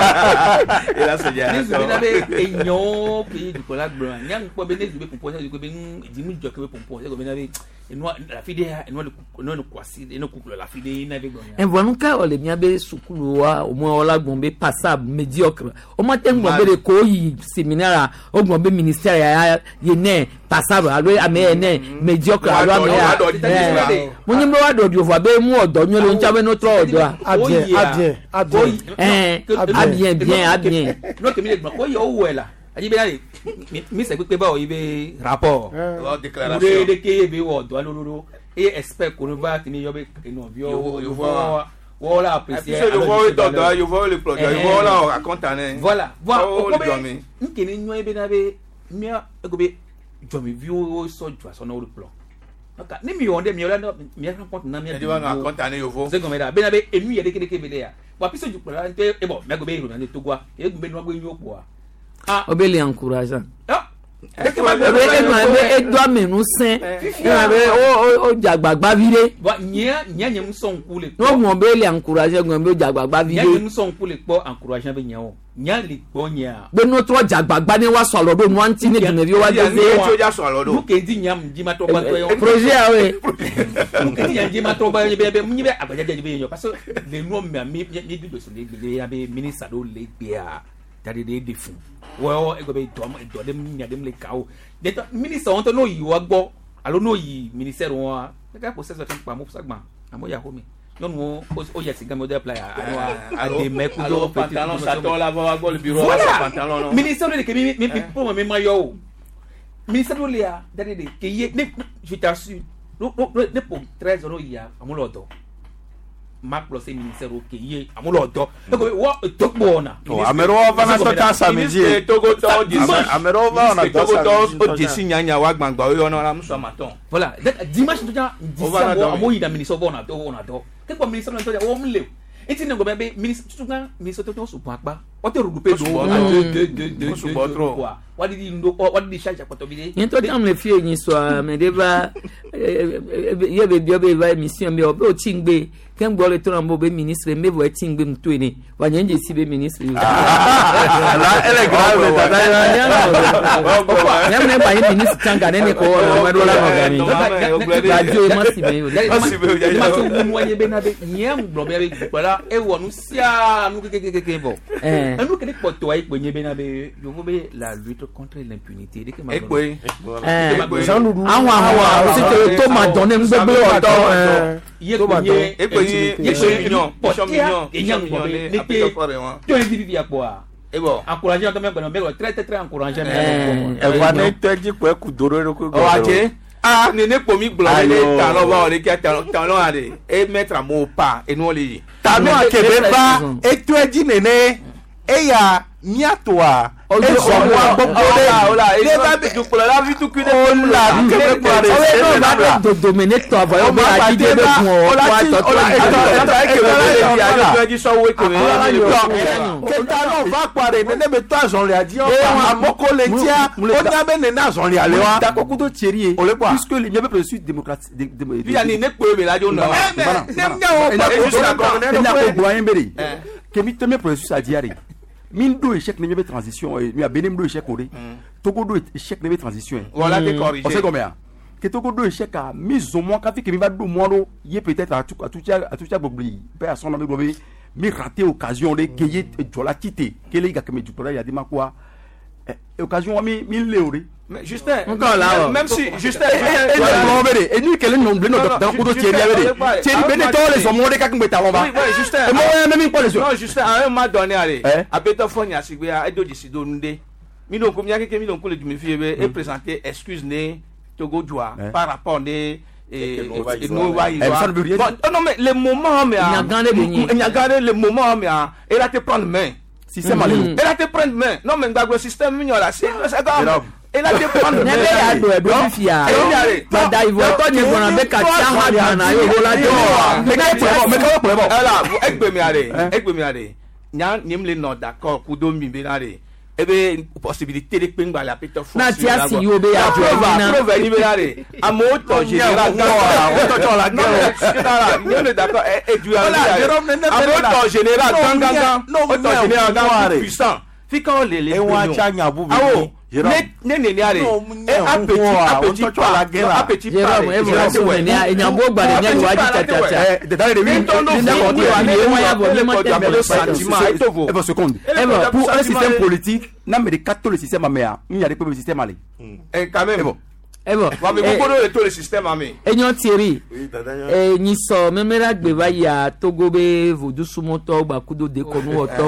là c'est bien. Les avez et non pays du collab blanc. Nyang ko be nezube pour poser du ko be dimi jo ko be pour poser ko be n'avait et noi la fille et noi non no kwasi et no couple la fille n'avait bon. En voilà ka o le miabe sukulu wa au moins ola gombe passable médiocre. Au matin gombe de ko yi séminaire au gombe ministère ya yene passable amene médiocre alors mais mo nyimbe wa do dio va be mu odo nyo lo nchabe no tro odo a bien a bien a bien eh a bien bien a bien no ke mi le ko yo wela aji be ali mi se pe ba o ibe rapport déclaration de ke be odo lololo et expert ko ba ti ni yo be no bio yo vo voilà apprécier je vois dodo yo vois le produit yo vois là accompagner voilà voilà nkeni nyo ibe na be mi e go be Jomi view so jwa so no plan. Aka ni mi onde mi ola no mi rencontre na mi. E diwa no account na yo vo. Se gomeda be na be enu ye de kede kede ya. Wa piso ju plan te e bo me go be ro na ne togwa. E gbe no gbe nyo po a. Ah obele encourageant. Ah. E ke ma be e no be e do menu sen. E ma be o o jagbagba vire. Wa nya nya nya mu son ku le. No mo be le encourager gbe be jagbagba vire. Nya mu son ku le po encourageant be nya o. Nya le po nya. Be no to jagbagba ni wa so lodo nu anti ni dùn bí wa de se wa. Ja so lodo. Lu ke di nya mu di ma to ba to yo. Projet a we. Lu ke di nya di ma to ba be be mu ni be agbaja je be yo parce que le no mi mi mi bi do so le le ya be minister do le be a. Tadi de de fun. Wo e go be do do dem nya dem le kawo. De minister on to no yi wa gbo. Alo no yi ministère won. E ka process ton pa mo sagba. Amo ya ko mi. Non mo o ya siga mo de apply a a de me ku do pantalon sa to la va go le bureau sa pantalon non. Ministère de que mi mi pour me ma yo. Ministère de ya dade de que ye ne je t'assure. No ne pour treize euros ya amo lo do. Ma plus ministère o que ye amo lo do. E go wo to bona. Oh amero va na to ta samedi. Togo to di amero va na to samedi. O di sinyanya wa gbangba yo no la mu so maton. Voilà, dimanche to ja dimanche amo yi da ministère bona do bona do. Que comme ministre non to ja wo mle e ti ne go be ministre tuga ministre to so pa o te rugupe do de de de de quoi what did you what did charge kwa to bi de yen to tam le fie yin so me de ba ye be bio be va mission be o be o tingbe ken gbo le to na mo be ministre me bo tingbe mto ni wa nyen je si be ministre la ele grave tata ya me ba yin ministre tanga ne ko o ma do la no gani ba jo ma si be yo ma so mu wanye be na be nyem gbo be voilà e wonu sia nu ke ke ke bo eh nu ke ko to ai pe nye be na be yo be la lutte contre l'impunité de que ma eh eh Jean-Loup awa awa c'est to ma donner ngbe odo eh ye ko ye e ko ye ye so mignon so mignon e nyam ko be ne ke to e bibi ya po a e bo encourager to me ko me très très très encourager e wa ne teji ko e ku doro ko o aje ah nene po mi glo le talon ba o le ki talon talon ade e mettre à mo pas et nous les talon a kebe ba e to eji nene e ya miatoa o so wa gbogbo la ola e ba be du pour la vie tout que de la kebe pare e no ba do dominer to avoy o ba di de be fun o wa to to e kebe le ya jo eji so we ko ke talon va pare nene be to azon le adi o amoko le tia o nya be nene azon le ale wa ta ko to thierry puisque le mieux processus démocratique bi ya ni ne pe be la jo no ne nya o e juste d'accord ne ko gbo yin bere ke mi teme processus a diari min do échec ne transition mi a benim do échec ode Togo do échec ne transition voilà que corriger on sait combien que Togo do échec a mise au moins quand que mi va do moins do y peut-être à tout à tout à tout à bobli personne n'a bobli mi raté occasion de gagner jola tité que les gars que me du il y a des quoi occasion wa mi mi leori mais Justin encore là même si Justin et non bere et ni kele non blé non dans kudo tieri avere tieri bene to les omo de ka ngbe ta won ba oui oui Justin e mo même pas les non Justin à un moment donné allez abeto foni asigbe a edo disido nde mi don ko mi akeke mi don ko le dumi fi ebe et présenter excuse né Togo Joa par rapport né et nous va y voir non mais le moment mais il y a gardé il y a gardé le moment mais il a te prendre main système allé il a te prendre main non mais dans le système mi là c'est c'est comme il a te prendre main nebe ya do e do fia pada ivo to ni gona be ka tia ha na yo ho la jo me ka po me ka po bo ala egbe mi are egbe mi are nya nim le no d'accord ku do mi be are ebe possibilité de pengba la pete fo na tia si yo be ya prova prova ni be are amo to général o to to la guerre non non d'accord et du amo to général ganganga o to général ganganga puissant fi quand les les e wa cha nya bu bi ne ne ne ni are e a petit a petit pas a petit pas e bo so ne ya nya bo gba de nya wa ji cha cha cha de dans les ni to no ni wa ni wa ya bo le mo te le sentiment et to e bo seconde e bo pour un système politique na me de quatre le système amea il y a des problèmes système aller et quand même e bo wa me ko do le to le système ame e nyon Thierry e ni so memera gbe ba ya Togo be vodu sumoto gba kudo de konu oto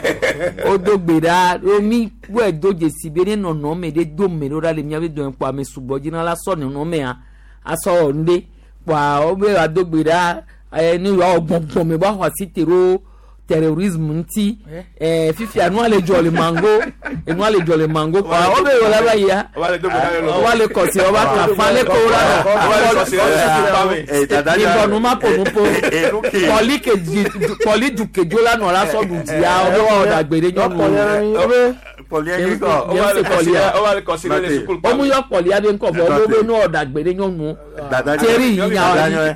o do gbera o mi we do je sibere no no me de do me ro le mi ave do npa me subo jina la so ni no me a aso nde pa o be ado gbera e ni yo ogbongbon me ba wa si tero terrorisme nti eh fifi anu ale jole mango enu ale jole mango pa o be wala ba ya o wale ko si o ba ka fa le ko ra o wale ko si o si pa me e bonu ma ko nu po poli ke poli du ke jola no la so du ti ya o o da gbere nyo nu poli e ko o wale ko si o wale ko si le school o mu yo poli ade nko bo o be no o da gbere nyo nu Thierry nya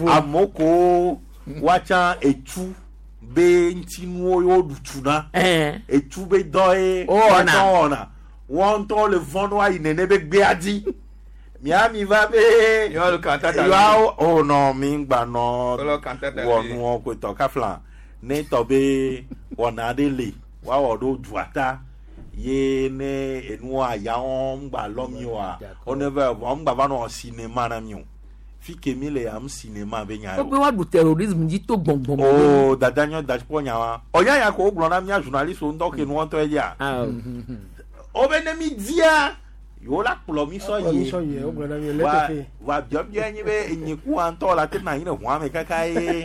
amoko wacha etu be ntinu yo dutuna eh etu be doe ona ona won to le vonwa inene be gbe adi miami va be yo lo kantata yo oh no mi ngba no lo kantata wonu won ko to kafla ne to be wona de le wa odo duata ye ne enu aya on ngba lo mi wa oneva on ngba ba no cinema na mi o fike mi le am cinéma be nya o pe wa du terrorisme ji to gbongbon o dadanyo dashpo nya wa o ya ya ko oglo na mi journalist o ndo ke nu won to e ya o be ne mi dia yo la plo mi so ye wa wa bio bio yin be yin ku an to la te na yin ho ame kaka e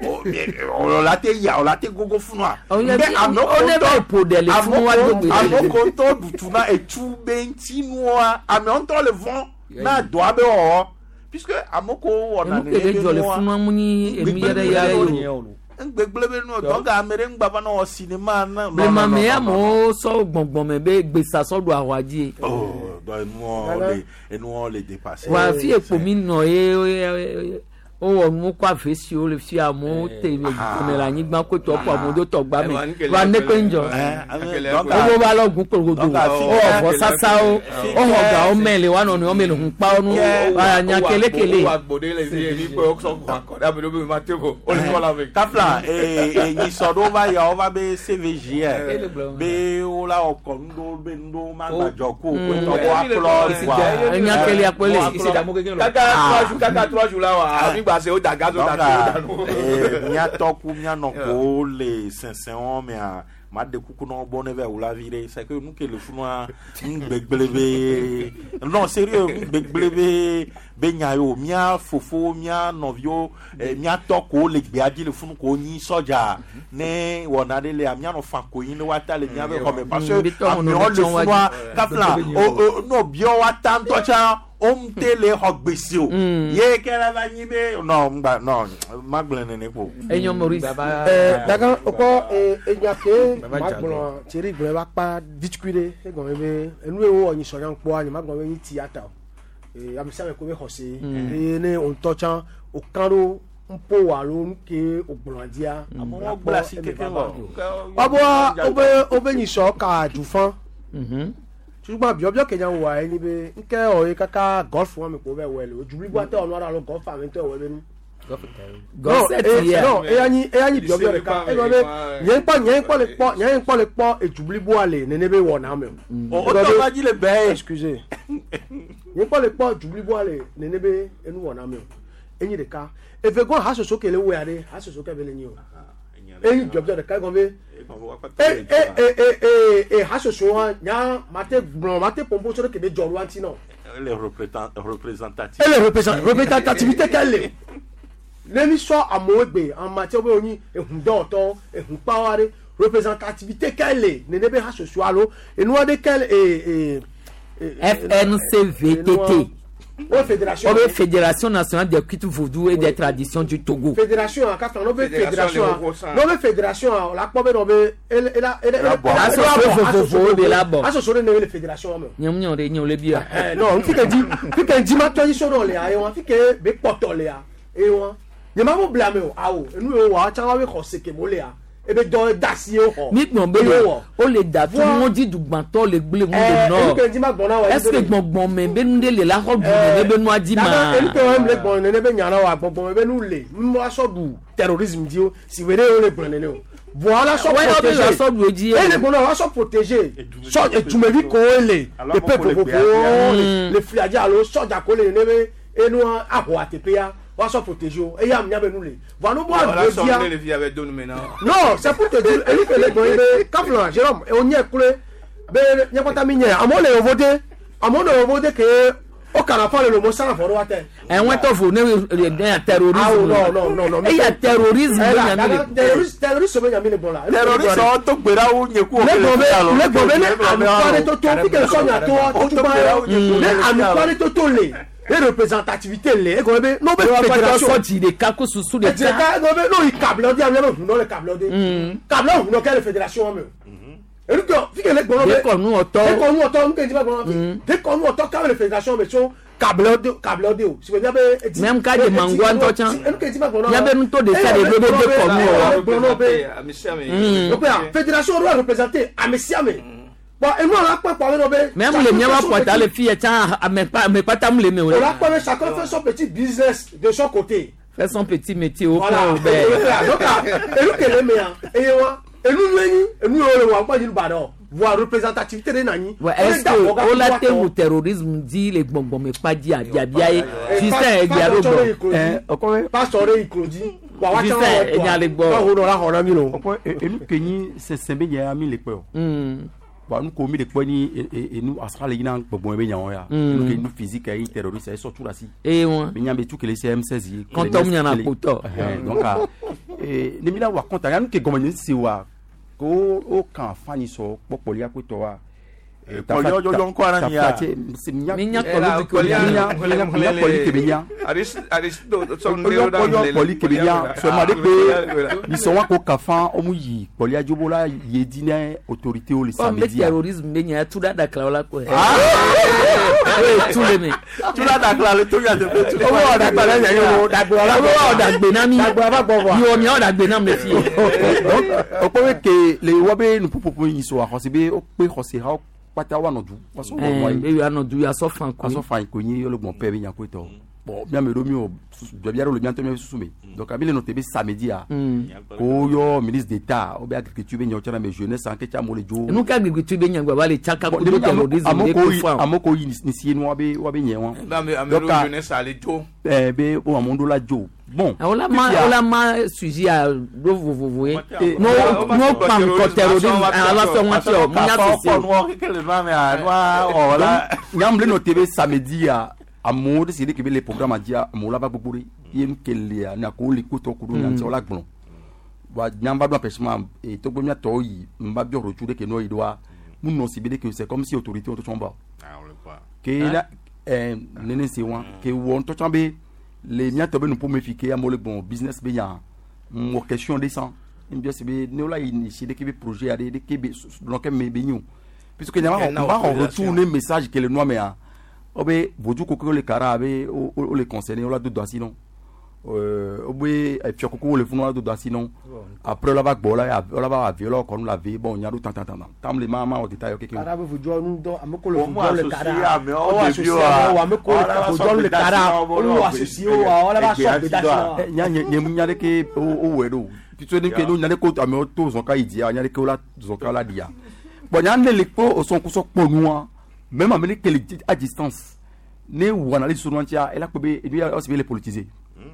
o la te ya o la te gogo funu a be am no o never po de le funu wa do be am ko to du tu na e tu be ntinu a am on to le vent na do abe o puisque amoko wona ne le jole funu amuni emi yere yere yo ngbegbele no to ga mere ngbaba no cinema na le ma me amo so gbongbon me be gbesa so do awaji oh do enu le enu le dépasser wa fi epo mi no e o wo mu kwa fesi o le fi amo te me me la yin gban ko to po mo do to gba mi wa ne pe njo o ba lo gun porogodo o fo sasa o o ho ga o mele wa no ni o mele hun pa onu wa nya kele kele wa gbode le fi ni pe o so kwa ko da be do be ma te ko o le ko la ve kafla e e ni so do ba ya o ba be C V G be o la o ko ndo be ndo ma gba jo ko ko to wa upload wa nya kele apole kaka trois jours kaka trois jours la wa se o da gazo da to eh mi atoku mi anoko le sensen o mi a ma de kuku no bo ne ve wula vire c'est que nous que le funwa ngbegbelebe non sérieux ngbegbelebe be nya yo mi a fofo mi a novio mi atoko le gbe aji le funu ko yin soja ne wona de le mi ano fa ko yin le wata le mi a be ko me parce que ami on le funwa kafla o no bio wata ntocha om tele hogbesi o ye kera ba yin be no ngba no magblen ne po enyo Maurice eh daga ko enya ke magbon Thierry gbe ba pa discuter e go be enu e wo yin so yan po ani magbon we yin theater eh am se ko be hose e ne on touchan o kanro npo wa lo nke ogbondia amo gba si keke lo obo obe obe yin so ka jufan mhm ṣùgbọ́n bí ọjọ́ kẹjọ wà ẹni bẹ nkẹ́ ọ̀rẹ́ kaka golf wọn mi kò bẹ̀ wẹ̀lẹ̀ ojú bí gbọ́tẹ́ ọ̀nà ara lọ golf àmì tẹ̀ wẹ̀lẹ̀ ní non e anyi e anyi bio bio ka e go be yen pa yen pa le po yen pa le po e tubli bo ale ne ne be wo na me o to ba ji le be excusez yen pa le po tubli bo ale ne ne be enu wo na me enyi de ka e fe go ha so so kele we ade ha so so ke be le ni o enyi bio bio de ka go be e e e e e ha so so ha nya mate bron mate pompo so ke be joru anti no les représentatifs et les représentativité qu'elle est l'émission à Moegbe en matière de ehun d'auto ehun paware représentativité qu'elle est ne nebe ha socialo et nous de quelle et F N C V T T la fédération la fédération nationale des cultes vaudou et des traditions du Togo fédération en quatre no fédération no fédération la pobe no be elle elle elle elle association de la fédération nyom nyom re nyom le bia eh non on fike di fike di ma to so no le ayo on fike be poto le a e won ye ma mo blame o awo enu o wa cha wa we ko seke mo le a ebe do dasi o ho mi gbon be o le da tu mo di dugban to le gble mo le no est-ce que gbongbon me be nu de le la ho bu ne be nu adi ma e ko em le gbon ne be nyana wa gbongbon be nu le mo aso bu terrorisme di o si were o le gbon ne o voilà so protéger so bu eji e le gbon na so protéger so e tu me vi ko ele le peuple popo le fliadia lo so ja ko le ne be enu aho atepia va se protéger et y a mia benule va nous boire de dia les filles avec donne maintenant non c'est pour te dire elle fait les boy kafla Jérôme et on y est coulé be nya kwata mi nya amo le voter amo le voter que o kana fa le mo san for water e won to fo ne de terrorisme non non non non e ya terrorisme be nya mi terrorisme terrorisme be nya mi le bon là terrorisme o to gbera wo nye ku o le go le go be ne ami pare to to fi ke so nya to to ba ne ami pare to to le les représentativités les go be no be fédération sorti de kako susu de ta go be no i câble di am no le câble de câble no quelle fédération me e lu ko fi ke le gboro be de ko nu oto de ko nu oto nke di ba gboro de ko nu oto ka le fédération me so câble de câble de o si be be même ka de mango an to chan ya be nu to de sa de be de ko nu o no be amisiame donc fédération doit représenter amisiame bon et moi là pas parler no be même les miens va porter les filles chan mais pas mais pas tam le me on là pas chacun fait son petit business de son côté fait son petit métier au plan donc et nous que les meilleurs et moi et nous nous et nous le wa pas dire bado voir représentativité de nani est-ce que on la terme terrorisme dit les bonbons mais pas dit à dia bia e système e dia robo eh okore pastor e ikodi wa wa chan e nya le gbo ho no la ho na mi lo et nous kenyi c'est c'est be ya mi le pe o ba nous komi de po ni et nous asra le ina gbogbo be nyan ya nous que nous physique et terroriste et surtout là si et won be nyan be tout que les C M seize quand on nya na poto donc et ne mi la wa konta nous que gomani si wa ko o kan fani so popo ya ko to wa poli ojo jo nko ara ni ya minya poli ko minya minya poli ke minya aris aris do so ne o da poli ke minya so ma de pe ni so wa ko kafan o mu yi poli ajobola ye dine autorité o le samedi terrorisme minya tout da dakla la ko ah tout le me tout da dakla le to ya de tout o wa da gba na yo da gba la o da gbe na mi da gba ba gbo wa yo mi o da gbe na me fi o po ke le wo be nu popo yi so wa ko se be o pe ko se ha pata wa no du parce que moi il y a no du ya so fan ko so fan ko ni yo le bon pe bi yan ko to bon bien me do mi o do biaro le bien to mi susume donc abile no tebe samedi a ko yo ministre d'état o be agriculture be nyocha na me jeunesse en ke cha mo le jo nous ka agriculture be nyangwa ba le chaka ko de terrorisme de ko fa amoko yi ni si no be wa be nyen donc jeunesse a le jo eh be o amondo la jo bon on la ma on la ma sujet à do vous vous voyez no no pam ko terrorisme ala so won ti o nya so no ke le va me a no wala ngam le no tebe samedi a amour c'est que les programmes a dia mo la ba gbogbo yin kele na ko li ko to kudu na ti ola gbon wa nyamba do empêchement et to gbo mi to yi mba bi oro chude ke no idwa mu no si be que c'est comme si autorité on to chomba ah on le croit que la eh nene se wan que won to chambe les miens tobe nous pour me fiquer à mo le bon business be ya mo question de sang bien c'est be ne la initier de que projet a de que donc me be ñu puisque nyama on va retourner message que le noir mais obe boju ko ko le kara be o le concerné o la do sinon au bout et puis coucou le fond de sinon après là va bola là va violon comme la vie bon il y a tout tant tant tant tam les maman au détail OK arabe vous joue nous dans ameko le le cara mais on associe ameko le cara on associe on la va sortir d'assurance nya nya nya que au wedo tu sais que nous nya ko ame to zon ka idia nya que la zon ka la dia bon nya ne le ko son ko so po noa même amérique à distance ne wana les sourmantia elle a ko be il a aussi les politiser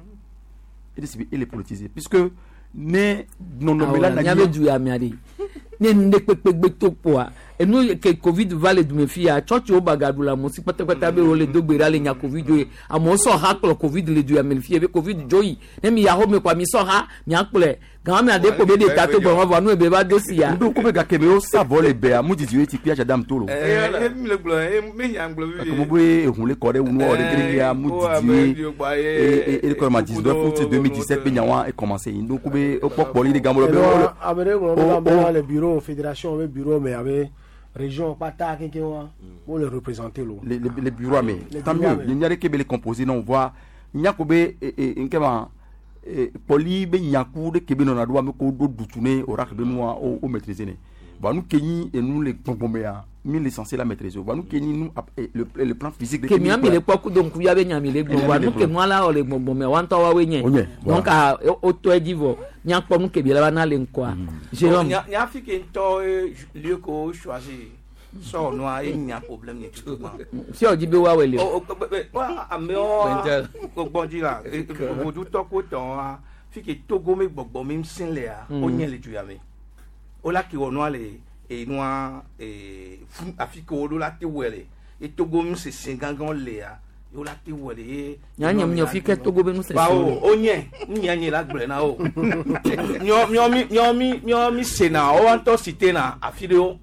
il est politisé puisque ne non non mais là n'a pas dû amiari ne ne pepegbe to poa et nous que covid va le me fia chochi o bagadu la mo si pata pata be o le do gbera le nya covid yo amo so ha klo covid le du amel fie be covid joyi ne mi ya ho me kwa mi so ha mi akple gan me ade ko be de tato bo wa nu e be ba dosia ndo ko be ga keme o sa vol e be a mu didi eti pia jadam tolo eh mi le glo eh me nya nglo bi ko bo e hun le ko de unu o de gri ya mu didi e e ko ma dix-neuf août deux mille dix-sept be nya wa e commencer ndo ko be o pok boli de gamolo be o abere go ba le bureau fédération le bureau mais avec région pata quelqu'un pour le représenter l'eau les les bureaux mais tant mieux il y a des que les composés non voit nyakobe et nkema poli be nyaku de kebe non adwa me ko do dutune ora kebe moi au maîtriser ne ba nous kenyi et nous les tombomea mi l'essentiel à maîtriser ba nous kenyi nous le le plan physique de kemi ami le poku donc ya be nyami le gbo wa nous ke moi la o le tombomea wan to wa we nye donc a auto edivo nyakpo nous kebi la na le nkwa Jérôme nya fike nto lieu ko choisir so no a nya problème ni tout si o jibe wa wele o wa ame o gbonji la o du to ko ton a fike Togo me gbogbo mi sin le a o yen le ju ya me o la ki wo no ale e no a e Afrique o lo la ti wele e Togo mi se sin gangan le a o la ti wele e nya nya mi fi ke Togo be no se ba o o yen nya nya la gbre na o nyo nyo mi nyo mi nyo mi se na o wan to cité na afide o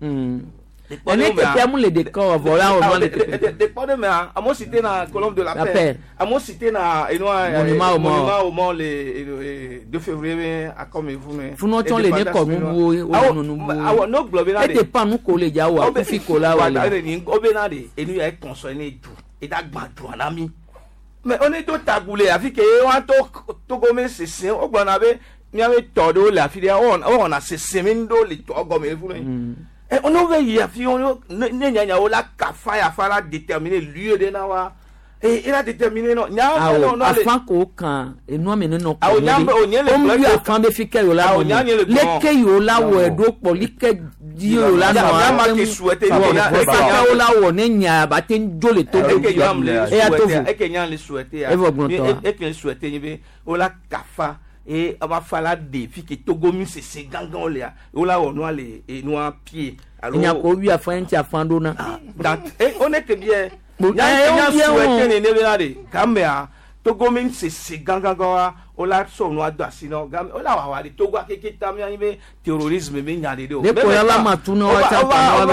ene ke pe mu le décor voilà on le décor de mais à mo cité na colombe de la paix à mo cité na eno monument au mort le deux février à comme vous mais funo ton le ne ko mu bu o nu bu awo no globe na de pa nu ko le ja wa ku fi ko la wa le ni obe na de enu ya consoler du et da gbadu anami mais on est to tagoulé afi ke wan to to go me sese o gbo na be mi ave todo le afi de on on a sese mi ndo le to go me fu et on veut y a fi on ne nya nya o la ka fa ya fa la déterminer lieu de na wa et il a déterminé non nya non non afan ko kan e no me no ko o nya o nya le plan afan be fi ke yo la le ke yo la wo do po li ke di yo la no nya ma ke souhaiter ni ya ka o la wo ne nya ba ten jo le to e ya to e ke nya le souhaiter e ke souhaiter ni be o la ka fa et on va faire la défi que Togo mi c'est c'est gangan là o la on a les et nous à pied alors il y a ko wi afan ti afando na et on est que bien il y a souhaité ne ne là de Gambia Togo mi c'est c'est gangan o la so no ado asino Gambia o la wa wa de Togo akeke tam ya be terrorisme me nya de do le ko la matuna wa ta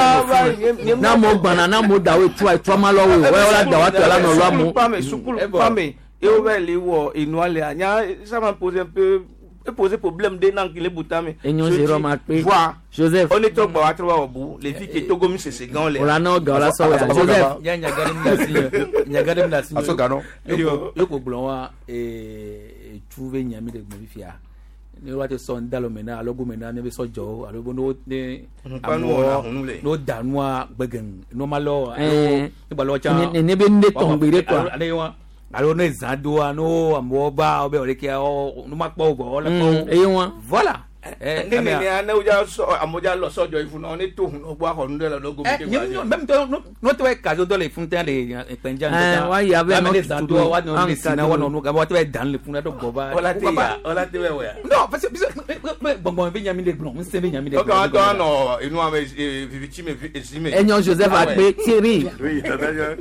pa na mo gbana na mo dawe tu ai tu ma lo we o la dawa to la no lo mu pa me sukulu pa me et on va les voir et nous aller ça m'a posé un peu poser problème de nan kile boutame et nous Jérôme a pris Joseph on est to ba trois au bout les filles qui Togo mi c'est c'est gan les on la no ga la so Joseph ya nya gade mi la sinyo nya gade mi la sinyo aso gano yo ko blon wa e trouver nyami de mo fia ni wa te son dalo mena alogo mena ne be so jo alogo no ne amo no danwa gbegen no malo no ba lo cha ne ne be ne tongbere to alors ne zadoa no amoba obe orekia o no makpo ogo le ko e won voilà eh ne ne na o ja so amoja lo sojo ifun no ne to hun ogbo akonu de lo go mi ke wa même to no to e kazo do le fun tan le penja nto wa ya be no zadoa wa no le sina wa no no ga wa te dan le fun do go ba ola te ya ola te we we no parce que bonbon be nyami de glon se be nyami de glon o ka no inu ame victime esime enyo Joseph a pe Thierry oui tata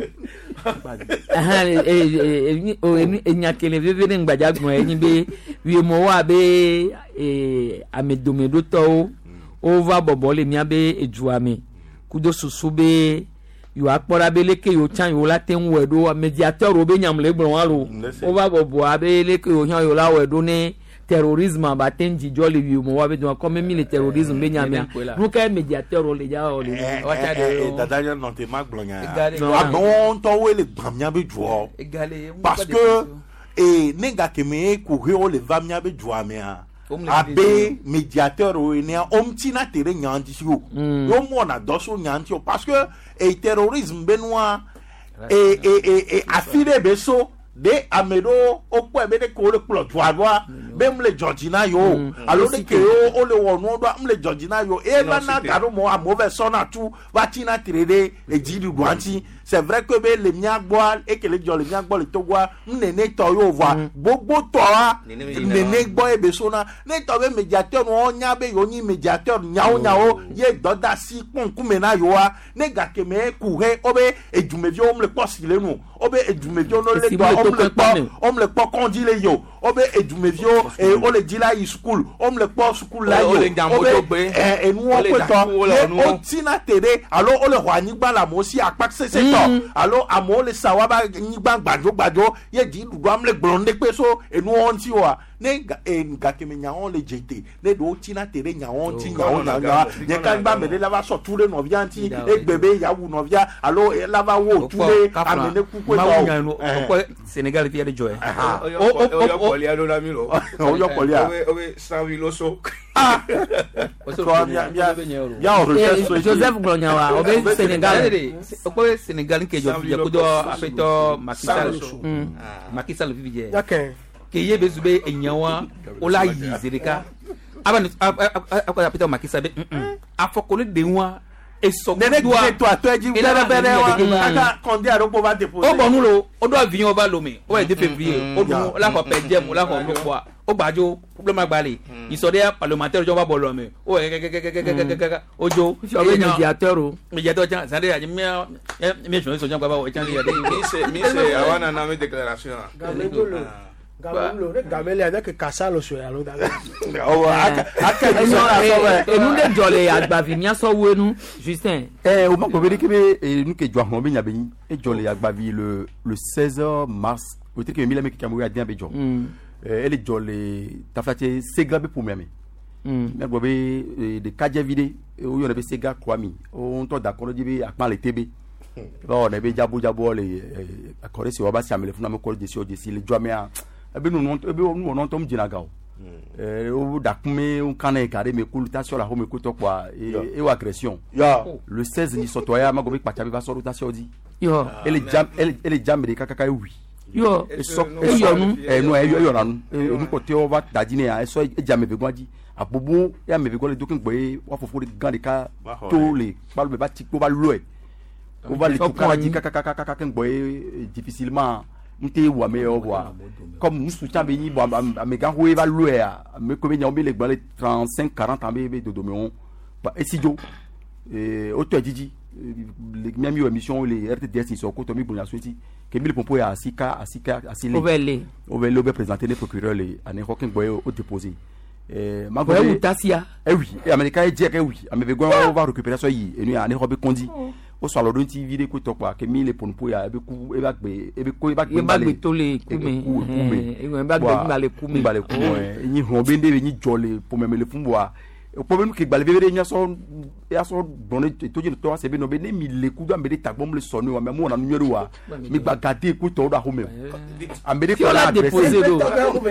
aha e o enya kele vivere ngbaja gbon eyin be wi mo wa be e amedomedo to o va bobole mi abe ejuame kudo susu be yo akpora be leke yo chan yo la ten wedo mediateur o be nyam le gbon wa lo o va bobo abe leke yo han yo la wedo ne terrorisme ba ten jijo le wi mo wa be do comme mi le terrorisme be nyam no ka mediateur o le ja o le wa ta de dada yo no te mag blonya no abon to we le gbamnya be jo parce que et nega keme kuhe o le va mia be juamea abe médiateur o ene om tina tere nyanti si o yo mo na doso nyanti o parce que e terrorisme benoit et et et afile beso de amedo o po ebe de ko le plot wa bem le Georgina yo alors de ke o le wonu do am le Georgina yo e ba na garo mo a mauvais son na tu va tina tirede e jidu duanti c'est vrai que be le miagboal et que le jole miagboal le togwa nene to yo voa gbogbo to a nene gbo e be so na ne to be médiateur no nya be yo ni médiateur nyao nyao ye doda si pon kumena yo a ne ga ke me kuhe obe ejumevio om le posile nu obe ejumevio no le do om le po om le po kondi le yo obe ejumevio e o le dila i school om le po school la yo obe e e nu o pe to o tina tere alo o le hwani gba la mo si apak se se to alo amo le sawaba ni gba gbajo gbajo ye di du am le blonde pe so e nu on ti wa ne e ga ke me nya on le jete ne do tina tere nya on ti nya on nya ye kan ba me le lava so toure no via ti e bebe ya wu no via alo e lava wo toure amene ku ko no ko Senegal via de joy o o o o ya do na mi lo o yo ko ya o we sawi lo so ah ko ya ya ya o Joseph Glonyawa o be Senegal o ko Senegal ke jo via ko do afeto Makisal Makisal vivie okay ke ye bezube enyawa o la yi zereka aba aba afeto Makisal be afokole de wa eso nene do to atoji bere bere wa aka kondi aropo ba deposer o bonu lo o do avion ba lo mi o e de février o dun la ko pe jem la ko lo kwa o gbajo problème agbale isode parlementaire jo ba bo lo mi o e ojo o be médiateur o médiateur jan sande ya mi mi so so jan baba o jan le ya de mi se mi se awana na mi déclaration gamelo gamelo re gamele ada ke kasalo so ya lo da o aka aka ni so e nu de jole agbavi mi aso wenu Justin eh o ma ko be ke e nu ke jo ahon be nya be e jole agbavi le le seize mars o te ke mi le me ke kamu ya dia be jo eh ele jole ta fati segla be pour mi me gbo be de kaje vide o yo ne be sega kwami o to d'accord di be akpan le tebe ba o ne be jabo jabo le akore si o ba si amele funa me ko de si o de si le jo me a ebe nu non ebe nu non tom jina gawo eh o dakme un kana kare me kulutation la ho me kuto kwa e wa agression ya le seize ni sotoya magobe pacha be ba so rotation di yo ele jam ele jam de kaka wi yo e so e yo nu e no e yo yo nanu e nu ko te o ba dadine a e so e jam me be gwaji abobo ya me be gole dokin gbe wa fofo de gan de ka to le ba lo be ba ti ko ba lo e o ba le tuka ji kaka kaka kaka ken gbe difficilement nte wa me o wa comme nous soutient be ni bo me gan ho e va lo e a me ko be nya o be le gba le trente-cinq quarante ans be be do do me on ba e si jo e o to jiji le miami émission les R T D S ils sont côté mi bon la suite que mille pompo ya asika asika asile ovele ovele obe présenter les procureurs les ané hokin boy au déposer eh ma go e tasia eh oui et américain e dire que oui amebe go on va récupérer ça yi et nous ané robe kondi o so lo don ti vide ko to pa que mille pompo ya ebe ku ebe gbe ebe ko ebe gbe ba to le kume eh ebe ba gbe ba le kume ba le kume ni ho be ndebe ni jole pour me le fumboa o problème que balbe be nya so ya so bonne to je to se be no be ne mi le ku do ambede tagbom le so no me mo na nyoro wa mi gba gade ku to do ahome ambede ko la déposer do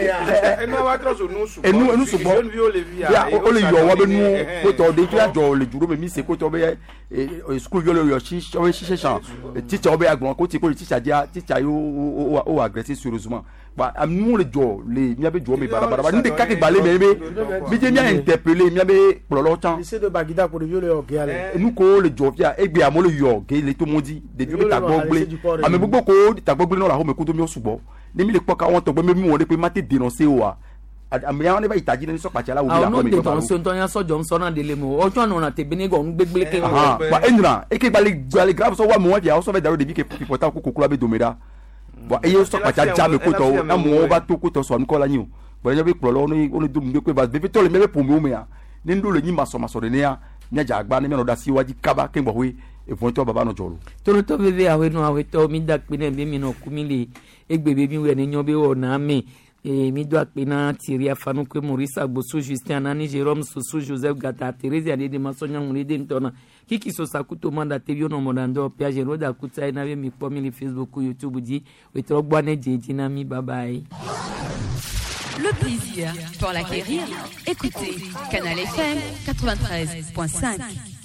e no wa tro so no su e nu e nu su bo ya o le yo wa be nu ko to de kila jo le juro me mi se ko to be e school yo le yo shi o shi shan teacher be agbon ko ti ko teacher dia teacher yo o agresser sérieusement ba amu le jo le mi abe jo me bara bara ni de ka ke balé me mi je mi a interpeller mi abe plolo chan lycée de Bagida pour violer o gale nous ko le jo fia egbe amolo yo ge le to mondi de bi ta gbogble ame gbogbo ko ta gbogble no la ho me ko to mi osubo ni mi le poka won to gbe mi won de pe ma te dénoncer wa ame ya won ba itaji ni so pa cha la wo bi la ko mi ko ba so nton ya so jo so na de le mo ojo na na te bi ni go gbegble ke ah ba enra e ke gbale gbale grave so wa mo wa bia so be daro de bi ke pipota ko kokura be domeda bo e yo so pa cha ja me ko to na mo ba to ko to so nko la yin o bo ya be plolo no o ni dum de ko ba be to le me be po mi o me ya ni ndo le yin ma so ma so de ne ya nya ja agba ni me no da si waji kaba ke ngbo we e fon to baba no jolo to to bebe awe no awe to mi da pe ne be mi no ku mi le egbe be mi we ni yan be o na mi et mi do akpena Thierry Afano que Maurice Agboso Justin Anani Jérôme Soso Joseph Gata Thérèse Ade de Masonya Ngulide Ntona kiki so sakuto manda tebio no modando pia jero da kuta ina be mi pomi le Facebook YouTube di we tro gbane jeji na mi bye bye. Le plaisir pour l'acquérir, écoutez Canal F M quatre-vingt-treize point cinq.